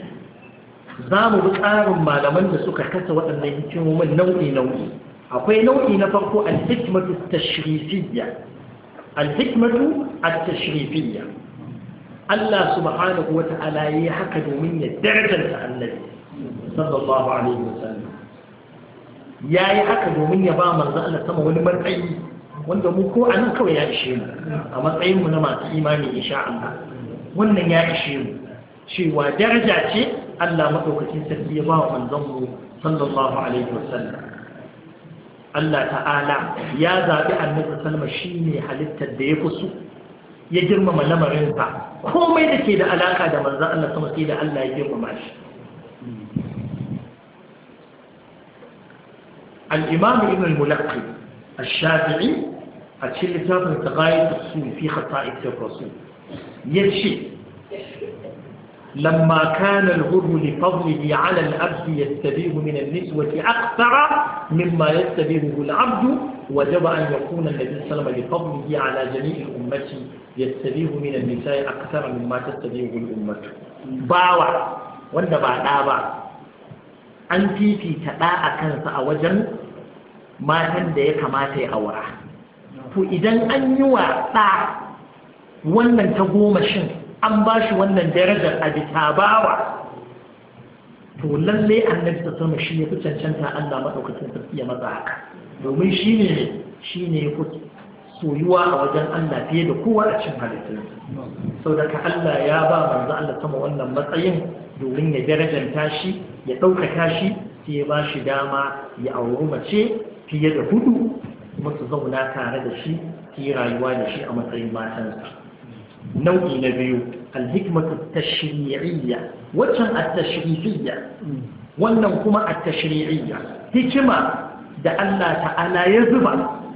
za mu bi tsarin malaman da suka kasa waɗannan hikimomin nau'i. Akwai nau'i na farko al-hikmatu at-tashrifiyya. Al-hikmatu at-tashrifiyya, Allah subhanahu wa ta'ala yi haka domin ya darajanta annabi sallallahu alaihi wasallam. Yayi haka domin ya ba manzo Allah sama wani matsayi wanda mu ko anan kawai ya ishe mu a matsayin mu na masu imani insha Allah. Wannan ya ishe mu cewa daraja ce Allah madaukakin sarki ya ba wa manzon mu sallallahu alaihi wasallam. Allah ta'ala ya zaɓi annabi sallama shi ne halittar da ya fi so, ya girmama lamarinsa, komai da ke da alaƙa da manzan Allah sama sai da Allah ya girmama shi. Al'imam ibn al-Mulaqqi al-Shafi'i a cikin littafin Tagayat as-Sul fi Khata'is ar-Rasul yace لما كان الغر لفضله على الأبد يستبيه من النسوة أكثر مما يستبيهه العبد وجب أن يكون النبي صلى الله عليه وسلم لفضله على جميع الأمة يستبيه من النساء أكثر مما تستبيه الأمة باوع wanda ba ɗa ba an fifita ɗa a kansa a wajen matan da ya kamata ya aura to idan an yi wa ɗa wannan ta gomashin an ba shi wannan darajar a bisa bawa to lalle annabi ta sama shi ya fi cancanta Allah maɗaukacin sarki ya matsa haka domin shi ne ya fi soyuwa a wajen Allah fiye da kowa a cikin halittun sau da ka Allah ya ba manzo Allah sama wannan matsayin domin ya darajanta shi ya ɗaukaka shi sai ya ba shi dama ya auri mace fiye da 4 kuma su zauna tare da shi su yi rayuwa da shi a matsayin matansa nau'i na biyu alhikmatu tashri'iyya waccan at-tashrifiyya wannan kuma at-tashri'iyya hikima da Allah ta'ala ya zuba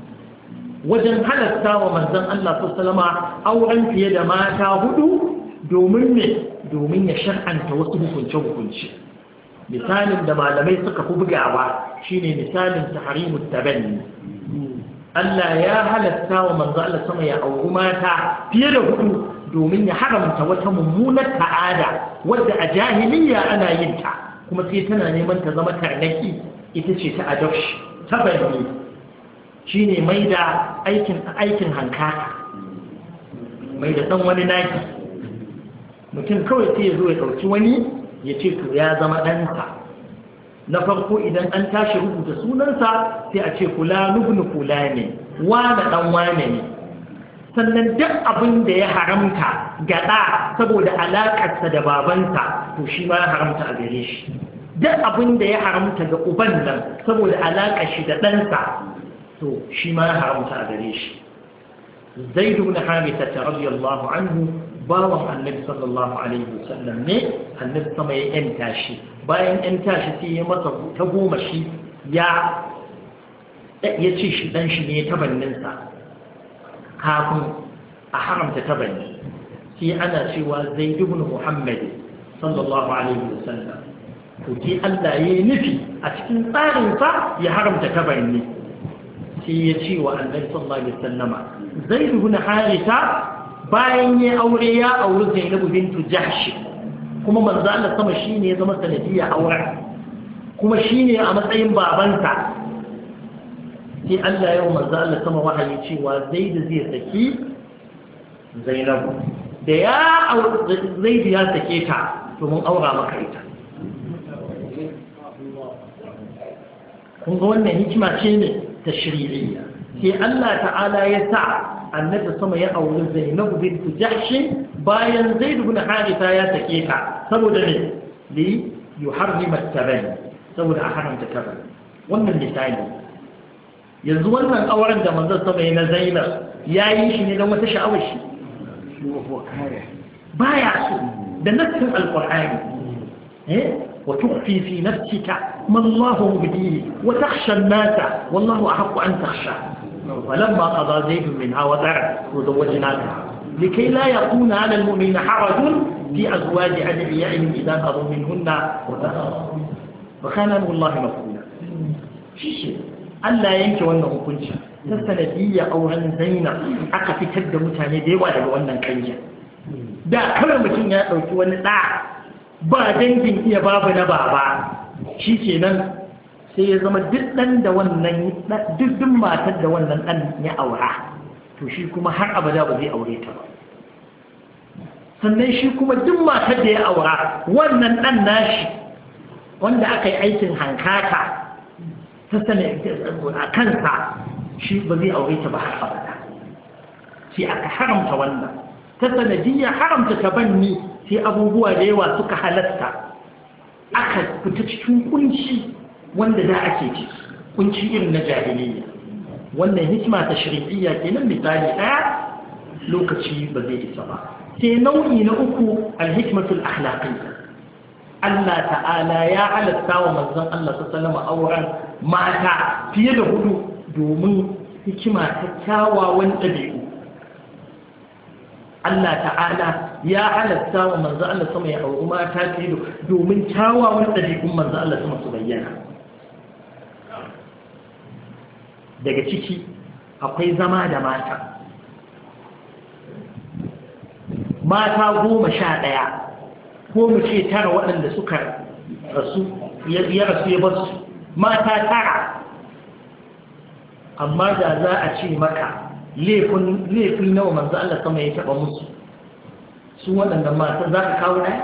wajen halatta wa manzon Allah sallama auren fiye da mata 4 domin ya shar'anta wasu hukunce-hukunce misalin da malamai suka fi bugawa shine misalin tahrimut tabanni Allah ya halatta wa manzo Allah sama ya auri mata fiye da 4 domin ya haramta wata mummunar ta'ada wadda a jahiliya ana yin ta kuma sai tana neman ta zama tarnaki ita ce ta adoption ta bani shine mai da aikin hankaka mai da dan wani naki mutum kawai sai ya zo ya dauki wani ya ce to ya zama ɗansa na farko idan an tashi rubuta sunansa sai a ce kula nubnu kula ne wane ɗan wane ne sannan duk abin da ya haramta ga ɗa saboda alaƙarsa da babansa to shi ma ya haramta a gare shi duk abin da ya haramta ga uban nan saboda alaƙar shi da ɗansa to shi ma ya haramta a gare shi zaid ibn harisa radiyallahu anhu bawan annabi sallallahu alaihi wasallam ne annabi sama ya yanta shi bayan yanta shi sai ya masa ta goma shi ya ce shi dan shi ne tabanninsa kafin a haramta tabanni sai ana cewa zaid ibn muhammad sallallahu alaihi wasallam to ki Allah yayi nufi a cikin tsarin sa ya haramta tabanni sai ya ce wa annabi sallallahu alaihi wasallama zaid ibn harisa bayan ya aure Zainabu bintu Jahsh kuma manzo Allah sama shine ya zama sanadiyya auren kuma shine a matsayin babansa sai Allah ya manzo Allah sama wahayi cewa Zaid zai saki Zainabu da ya Zaid ya sake ta to mun aura maka ita kun ga wannan hikima ce ne tashri'iyya sai Allah ta'ala ya sa annabi sama ya auri Zainabu bint Jahsh bayan Zaid ibn Haritha ya sake ta saboda ne li yuharrima at-tabani saboda a haramta tabani wannan misali yanzu wannan auren da manzon sama ya na Zainab yayi shi ne don wata sha'awar shi baya so da nassin alqur'ani wa tukhfi fi nafsika ma Allahu mubdihi wa takhsha an-nasa wallahu ahaqqu an takhsha فلما قضى زيد منها وطرا وزوجناكها لكي لا يكون على المؤمنين حرج في أزواج أدعيائهم إذا قضوا منهن وكان أمر الله مفعولا شيء Allah yanke wannan hukunci ta sanadiyya auren Zainab aka fitar da mutane da yawa daga wannan kanya da kawai mutum ya ɗauki wani ɗa ba dangin iya babu na baba shi kenan sai ya zama duk ɗan da wannan duk matar da wannan ɗan ya aura to shi kuma har abada ba zai aure ta ba sannan shi kuma duk matar da ya aura wannan ɗan nashi wanda aka yi aikin hankaka ta a kansa shi ba zai aure ta ba har abada sai aka haramta wannan ta sanadiyya haramta tabanni sai abubuwa da yawa suka halatta aka fita cikin kunci wanda da ake ci kunci irin na jahiliya wannan hikima ta shari'iyya kenan misali ɗaya lokaci ba zai isa ba sai nau'i na uku alhikmatul akhlaqiyya Allah ta'ala ya halatta wa manzon Allah sallallahu alaihi auren mata fiye da 4 domin hikima ta kyawawan ɗabi'u Allah ta'ala ya halatta wa manzon Allah sama ya auri mata fiye da domin kyawawan ɗabi'un manzon Allah sama su bayyana daga ciki akwai zama da mata 11 ko mu ce 9 waɗanda suka rasu ya basu mata 9 amma da za a ce maka laifin nawa manzo Allah sama ya taba musu su waɗannan mata za ka kawo ɗaya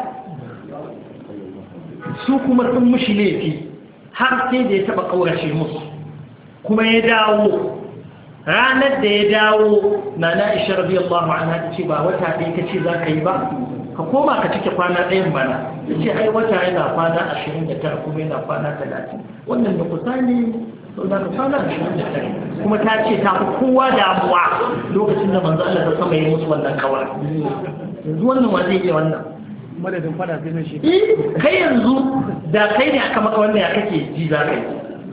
su kuma sun mushi laifi har sai da ya taba ƙaurace musu kuma ya dawo ranar da ya dawo na Aisha radiyallahu anha ta ce ba wata ɗaya kace za ka yi ba ka koma ka cike kwana ɗayan bana ta ce ai wata yana kwana 29 kuma yana kwana 30 wannan da kusa ne sau da ka kwana 29 kuma ta ce ta fi kowa damuwa lokacin da manzo Allah ta sama ya musu wannan kawar yanzu wannan wa zai iya wannan madadin fada sai mai shi kai yanzu da kai ne aka maka wannan ya kake ji za ka yi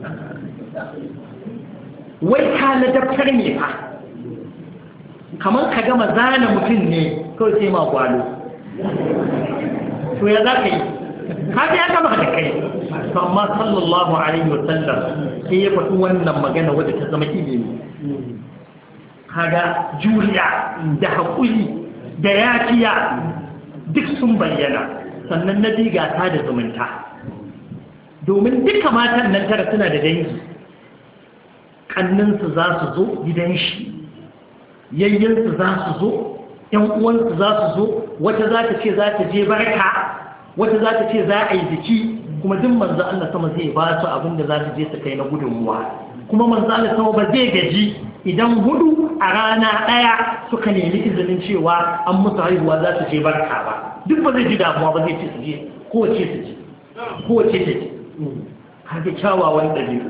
wai ka ladabtar ne fa kamar ka gama zana mutum ne kawai sai ma gwalo to ya za ka yi haka ya gama da kai to amma sallallahu alaihi wa sallam sai ya faɗi wannan magana wadda ta zama ilimi kaga juriya da haƙuri da yafiya duk sun bayyana sannan na diga ta da zumunta domin duka matan nan tara suna da dangi kanninsu za su zo gidan shi yayyinsu za su zo ‘yan uwansu za su zo wata za ta ce za ta je barka wata za ta ce za a yi biki kuma duk manzo Allah sama zai ba su abin da za ta je su kai na gudunmuwa kuma manzo Allah sama ba zai gaji idan 4 a rana ɗaya suka nemi izinin cewa an musu haihuwa za su je barka ba duk ba zai ji damuwa ba zai ce su je kowace su je kowace ta je har da kyawawan ɗabi'u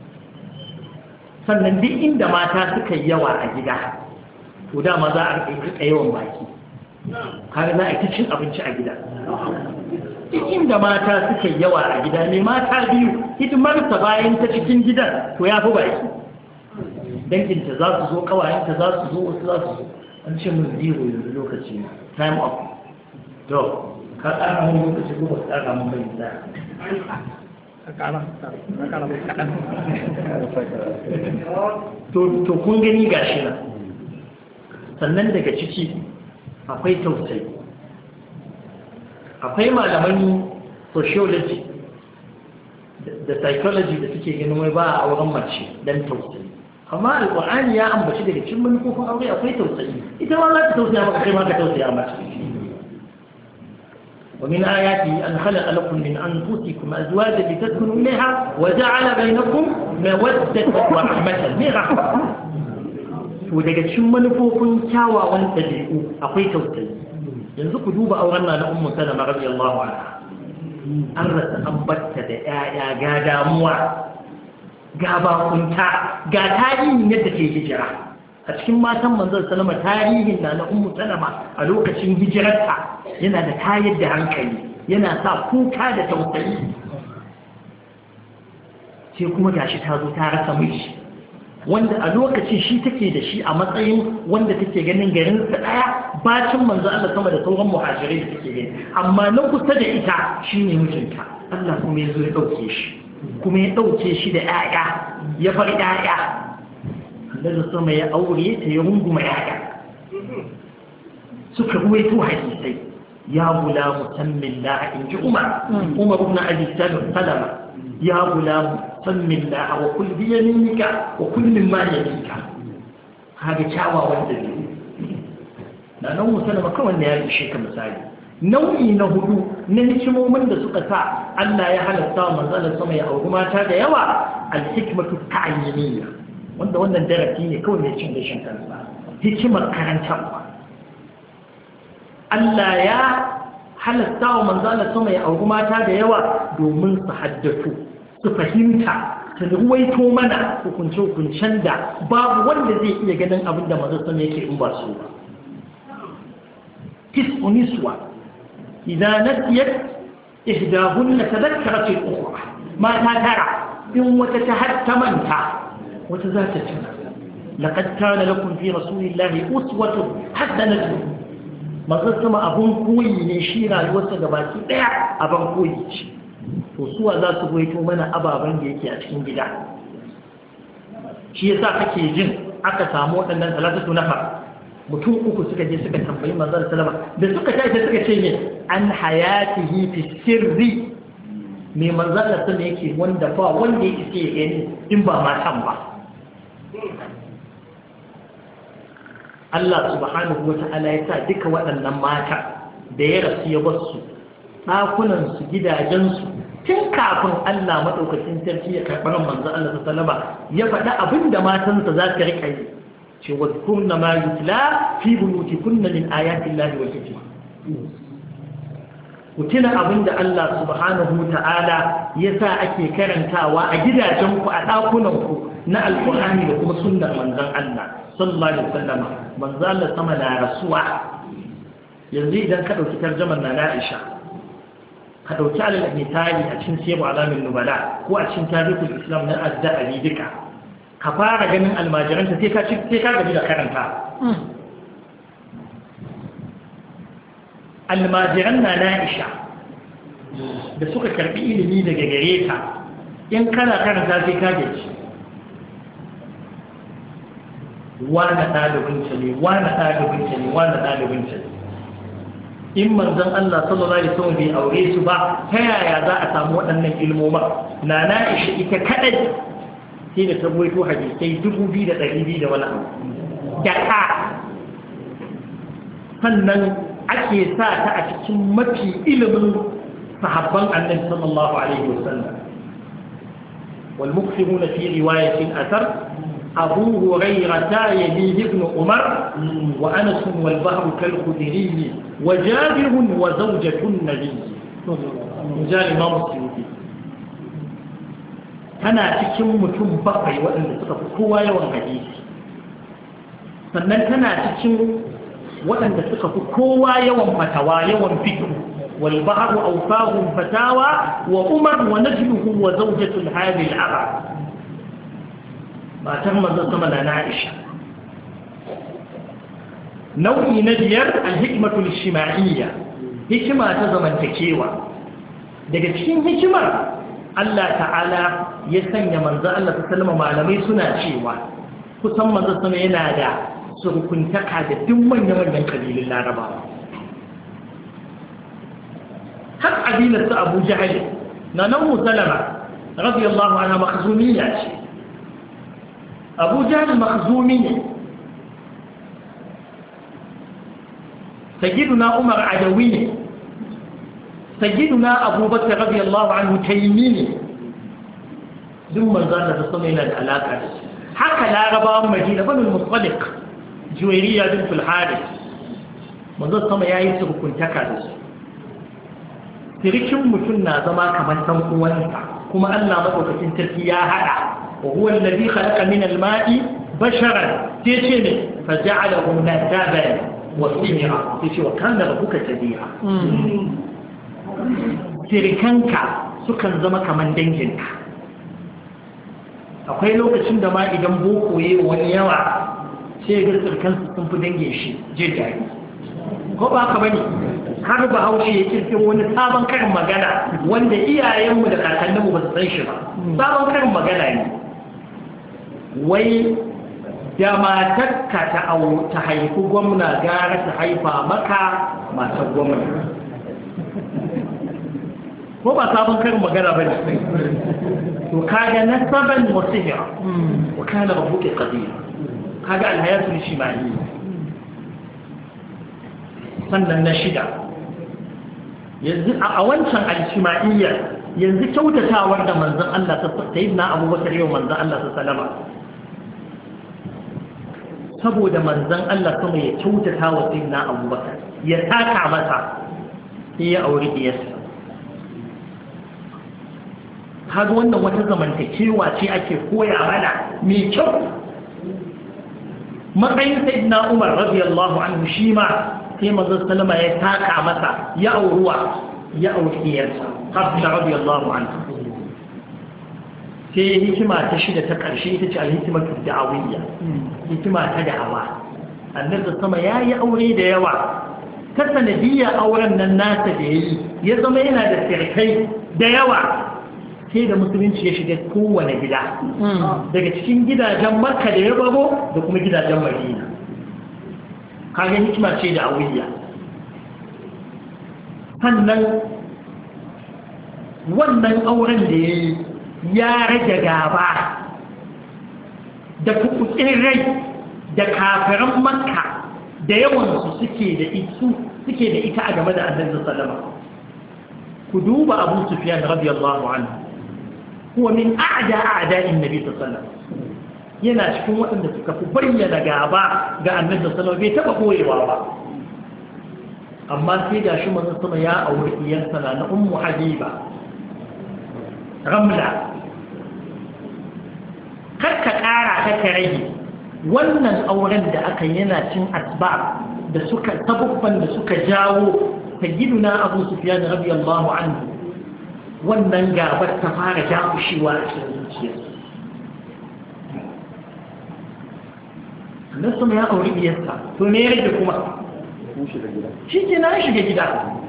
sannan duk inda mata suka yi yawa a gida to dama za a rika yawan baki har za a cin abinci a gida duk inda mata suka yi yawa a gida ne mata biyu hidimarsa bayan ta cikin gidan to ya fi baki danginta za su zo kawayenta za su zo wasu za su zo an ce mun zero yanzu lokaci time up to ka ƙara mun lokaci ko ba ka ƙara mun bai da to kun gani gashi nan sannan daga ciki akwai tausayi akwai malaman sociology da psychology da suke ganin wai ba a auren mace don tausayi amma alƙur'ani ya ambaci daga cikin manufofin aure akwai tausayi ita ma za ta tausaya maka kai ma ka tausaya mace ومن آياته أن خلق لكم من أنفسكم أزواجا لتسكنوا إليها وجعل بينكم مودة ورحمة لرحمة ودقت شو منفوكم كاوا وانتبعوا أقوي توتي ينزق دوب أورنا لأم سلمة رضي الله عنها أرس أنبت دعايا قادا موع قابا كنتا قاتالي من يدك هجرة أتكلم ما تم منزل سلمة تاريخ أن أم سلمة ألوك شن هجرتها yana da tayar da hankali yana sa kuka da tausayi sai kuma gashi ta zo ta rasa miji wanda a lokacin shi take da shi a matsayin wanda take ganin garinsa daya bacin manzo Allah sama da sauran muhajirai da take gani amma na kusa da ita shine mijinta Allah kuma ya zo ya dauke shi kuma ya dauke shi da 'ya'ya ya bar 'ya'ya Allah sama ya aure ta ya runguma 'ya'ya suka ruwaito hadisai يا غلام سم الله إن عمر بن أبي سلمة يا غلام سم الله وكل بيمينك وكل مما يليك هذا شعوى والدليل لا نوم سلمة كون يا شيخ مساعد nau'i na hudu na hikimomin da suka sa Allah ya halatta wa manzalar sama ya auri mata da yawa al-hikmatu ta'ayyiniyya wanda wannan darasi ne kawai mai cin gashin kansa hikimar karantarwa Allah ya halatta wa manzalar sama ya auri mata da yawa domin su haddatu su fahimta su ruwaito mana hukunce-hukuncen da babu wanda zai iya ganin abin da manzalar sama yake in ba su ba. Tis'u niswa idan nasiyat ihdahunna tadhakkarat al-ukhra mata tara in wata ta hatta manta wata za ta tuna laqad kana lakum fi rasulillahi uswatun hasanatun manzon sama abun koyi ne shi rayuwarsa gabaki daya abun koyi ce to suwa za su goyito mana ababen da yake a cikin gida shi yasa kake jin aka samu waɗannan salatatu nafar mutum uku suka je suka tambayi manzon sallama da suka tashi suka ce ne an hayatihi fi sirri me manzon sallama yake wanda fa wanda yake ya gani in ba matan ba Allah subhanahu wa ta'ala ya sa duka waɗannan mata da ya rasu ya basu ɗakunansu gidajensu tun kafin Allah maɗaukacin sarki ya karɓar manzo Allah sallama ya faɗi abin da matansa za su riƙa yi ce wa kunna ma yutla fi buyutikunna min ayati llahi wal hikma ku tuna abin da Allah subhanahu wa ta'ala ya sa ake karantawa a gidajenku a ɗakunanku na alƙur'ani da kuma sunnar manzon Allah sallallahu alaihi wasallam manzo Allah sama na rasuwa yanzu idan ka dauki tarjumar na Aisha ka dauki alal misali a cikin Siyar Alamin Nubala ko a cikin Tarihul Islam na Az-Zahabi duka ka fara ganin almajiranta sai ka gaji da karanta almajiran na Aisha da suka karbi ilimi daga gare ta in kana karanta sai ka gaji wane ɗalibinta ne wane ɗalibinta ne wane ɗalibinta ne in manzon Allah sallallahu alaihi wasallam bai aure su ba ta yaya za a samu waɗannan ilmoma na Aisha ita kadai sai da ta goyito hadisai 2200 da wani da ka sannan ake sa ta a cikin mafi ilimin sahabban annabi sallallahu alaihi wasallam wal mukthiruna fi riwayatin athar أبو هريرة يليه ابن عمر وأنس والبحر كالخدري وجابر وزوجة النبي مجال إمام السيوطي tana cikin mutum bakwai waɗanda suka fi kowa yawan hadisi sannan tana cikin waɗanda suka fi kowa yawan fatawa yawan fiqh wal bahru awfahum fatawa wa umar wa najluhu wa zawjatul hadi al-aba matar manzon sama na Aisha nau'i na biyar al-hikmatul ijtima'iyya hikima ta zamantakewa daga cikin hikimar Allah ta'ala ya sanya manzon Allah sallama malamai suna cewa kusan manzon sama yana da surukuntaka da duk manyan kabilun Larabawa har kabilar su Abu Jahl na Ummu Salama radiyallahu anha makhzumiyya ce Abu Jahl makhzumi ne sayyiduna Umar Adawi ne sayyiduna Abu Bakr radiyallahu anhu Taymi ne duk manzon da sama yana da alaka da shi haka Larabawan Madina Banu Muttalib Juwayriya bint al-Harith manzon sama yayi sukuntaka da su sirikin mutum na zama kamar dan uwansa kuma Allah madaukakin sarki ya hada وهو الذي خلق من الماء بشرا تيشيني فجعله نسابا وصهرا تيشي وكان ربك تديرا تركنك سكن زمك من دنجنك akwai lokacin da ma idan boko yayi wani yawa sai ga tsirkansu sun fi dange shi jin daɗi ko ba ka bane har ba haushe ya kirkiro wani sabon karin magana wanda iyayenmu da kakanninmu ba su san shi ba sabon karin magana ne wai da matarka ta haifi gwamna gara ta haifa maka matar gwamna ko ba sabon karin magana ba ne to kaga nasaban wa sihra wa kana rabbuka qadira kaga alhayatul shimali sannan na shida yanzu a wancan al-shimaiyya yanzu kyautatawar da manzon Allah sayyidina Abubakar yau manzon Allah sallama saboda manzon Allah kuma ya kyautata wa sayyidina Abubakar ya taka masa sai ya aure diyarsa kaga wannan wata zamantakewa ce ake koya mana mai kyau matsayin sayyidina Umar radiyallahu anhu shi ma sai manzon sallama ya taka masa ya auruwa ya aure diyarsa Hafsa radiyallahu anha sai hikima ta shida ta ƙarshe ita ce al-hikmatu da'awiyya hikima ta da'awa annabi sama yayi aure da yawa ta sanadiyya auren nan nasa da yayi ya zama yana da sirkai da yawa sai da musulunci ya shiga kowane gida daga cikin gidajen Makka da ya baro da kuma gidajen Madina. Kaga hikima ce da awiya. Sannan wannan auren da ya rage gaba da kukukin rai da kafiran Makka da yawansu suke da ita a game da Annabi sallama. Ku duba Abu Sufyan radiyallahu anhu, huwa min a'da'in Nabi sallallahu alaihi wasallam, yana cikin waɗanda suka fi bayyana gaba ga Annabi sallallahu alaihi wasallam, bai taba koyewa ba. Amma sai ga shi manzon sama ya aure iyarsa na Ummu Habiba Ramla. Kakka ƙara kakka rage, wannan auren da aka yana cin asbab da suka sabubban da suka jawo sayyiduna Abu Sufyan radiyallahu anhu wannan gabar ta fara jakushewa a cikin zuciyarsa. Annabi sama ya aure iyarsa, to me ya rage kuma? Shi ke na shiga gida.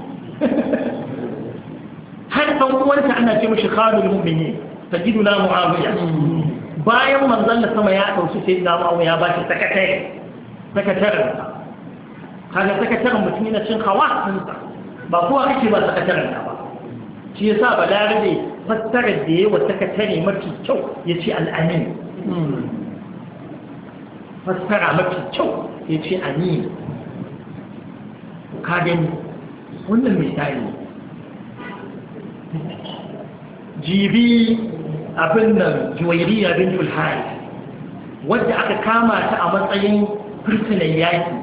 Har ɗan uwanta ana ce mashi khalul mu'minin sayyiduna Muawiya. Bayan manzon da sama ya ɗauki sayyiduna Muawiya ya ba shi sakataren. Kaga sakataren mutum yana cin hawa ɗinsa, ba kowa kake ba sakataren ka ba. Shi yasa balarabe fassarar da yawa sakatare mafi kyau ya ce al'amin. Fassara mafi kyau ya ce amin. Ka gani wannan misali. Jibi abin nan Juwairiya bintul Harith wadda aka kama ta a matsayin fursunan yaki.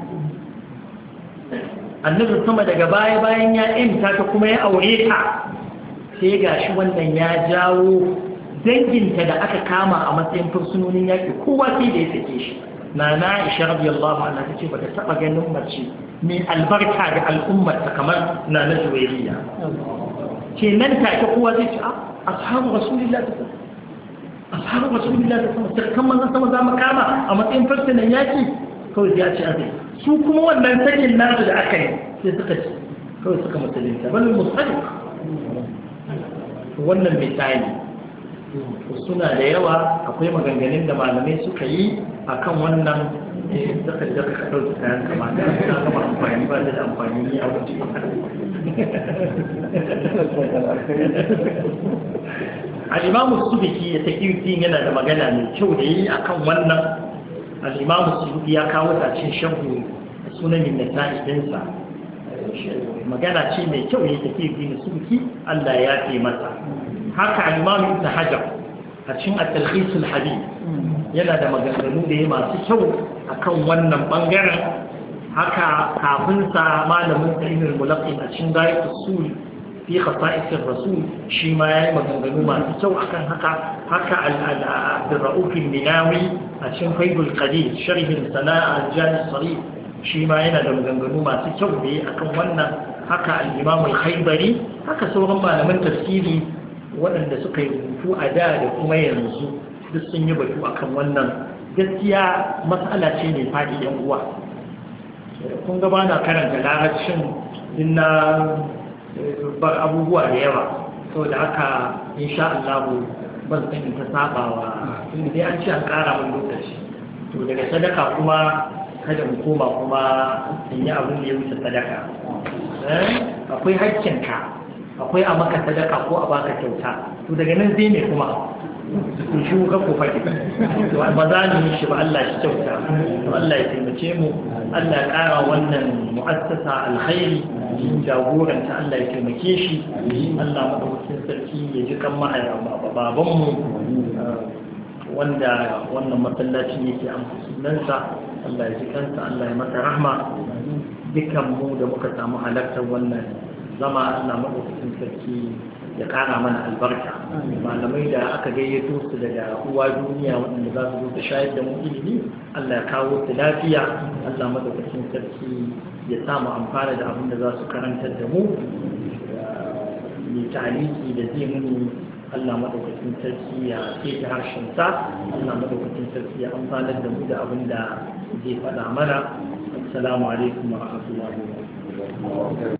Annabi sama daga baya bayan ya ta kuma ya aure ta, sai gashi wannan ya jawo danginta da aka kama a matsayin fursunonin yaki kowa sai da ya sake shi. Nana Aisha radiyallahu anha tace bata taba ganin mace mai albarka ga al'ummarta kamar Nana Juwairiya. Kenan take kowa zai ce ashabu Rasulullah kan manzon sama za mu kama a matsayin fursunan yaki, kawai ya ce azai. Su kuma wannan sakin nasu da aka yi sai suka ci kawai suka musulunta bane musulunta. Wannan misali suna da yawa, akwai maganganun da malamai suka yi akan wannan zaka ɗauki kayan kamata na kama amfani ba da amfani ne a wuce. Al-Imamu Subki ya taƙi yana da magana mai kyau da yi akan wannan. Al-Imamu Subki ya kawo ta cin shahu sunanin Nasa'i dinsa. Magana ce mai kyau ya taƙi Subki, Allah ya fi masa. Haka Al-Imamu Ibn Hajar a cikin At-Talkhis al-Habib yana da maganganu da ya masu kyau akan wannan bangaren. Haka kafin sa malamin Ibn al-Mulaqqin a cikin Ghayatul Usul fi khasa'is ar-rasul shi ma yayi maganganu masu kyau akan haka. Haka Abdurrauf al-Minawi a cikin Faidul Qadir sharhin Sana'a al-Jami' as-Sarih shi ma yana da maganganu masu kyau da yi akan wannan. Haka al-Imam al-Khaybari, haka sauran malaman tafsiri waɗanda suka yi rubutu a da kuma yanzu duk sun yi batu akan wannan. Gaskiya matsala ce mai faɗi yan uwa. Kun ga bana karanta larabcin din na bar abubuwa da yawa, saboda haka insha Allah ban san in ta sabawa inda dai an ce an ƙara min lokaci. To daga sadaka kuma kada mu koma kuma in yi abin da ya wuce sadaka. Akwai haƙƙinka, akwai a maka sadaka ko a baka kyauta, to daga nan zai ne kuma kun shi ka ko faɗi to ba za mu yi shi ba. Allah shi kyauta, to Allah ya taimake mu, Allah ya ƙara wannan mu'assasa alkhairi, jagoranta Allah ya taimake shi. Allah madaukakin sarki ya ji kan babanmu wanda wannan masallacin yake amsa sunansa, Allah ya ji kansa, Allah ya masa rahma. Dukan mu da muka samu halartar wannan zama, Allah madaukakin sarki ya kara mana albarka. Malamai da aka gayyato su daga uwa duniya waɗanda za su zo ta shayar da mu ilimi, Allah ya kawo su lafiya. Allah madaukakin sarki ya samu amfana da abin da za su karantar da mu. Mai ta'aliki da zai muni, Allah madaukakin sarki ya keta harshen sa, Allah madaukakin sarki ya amfanar da mu da abin da zai faɗa mana. Assalamu alaikum wa rahmatullahi wa barakatuh.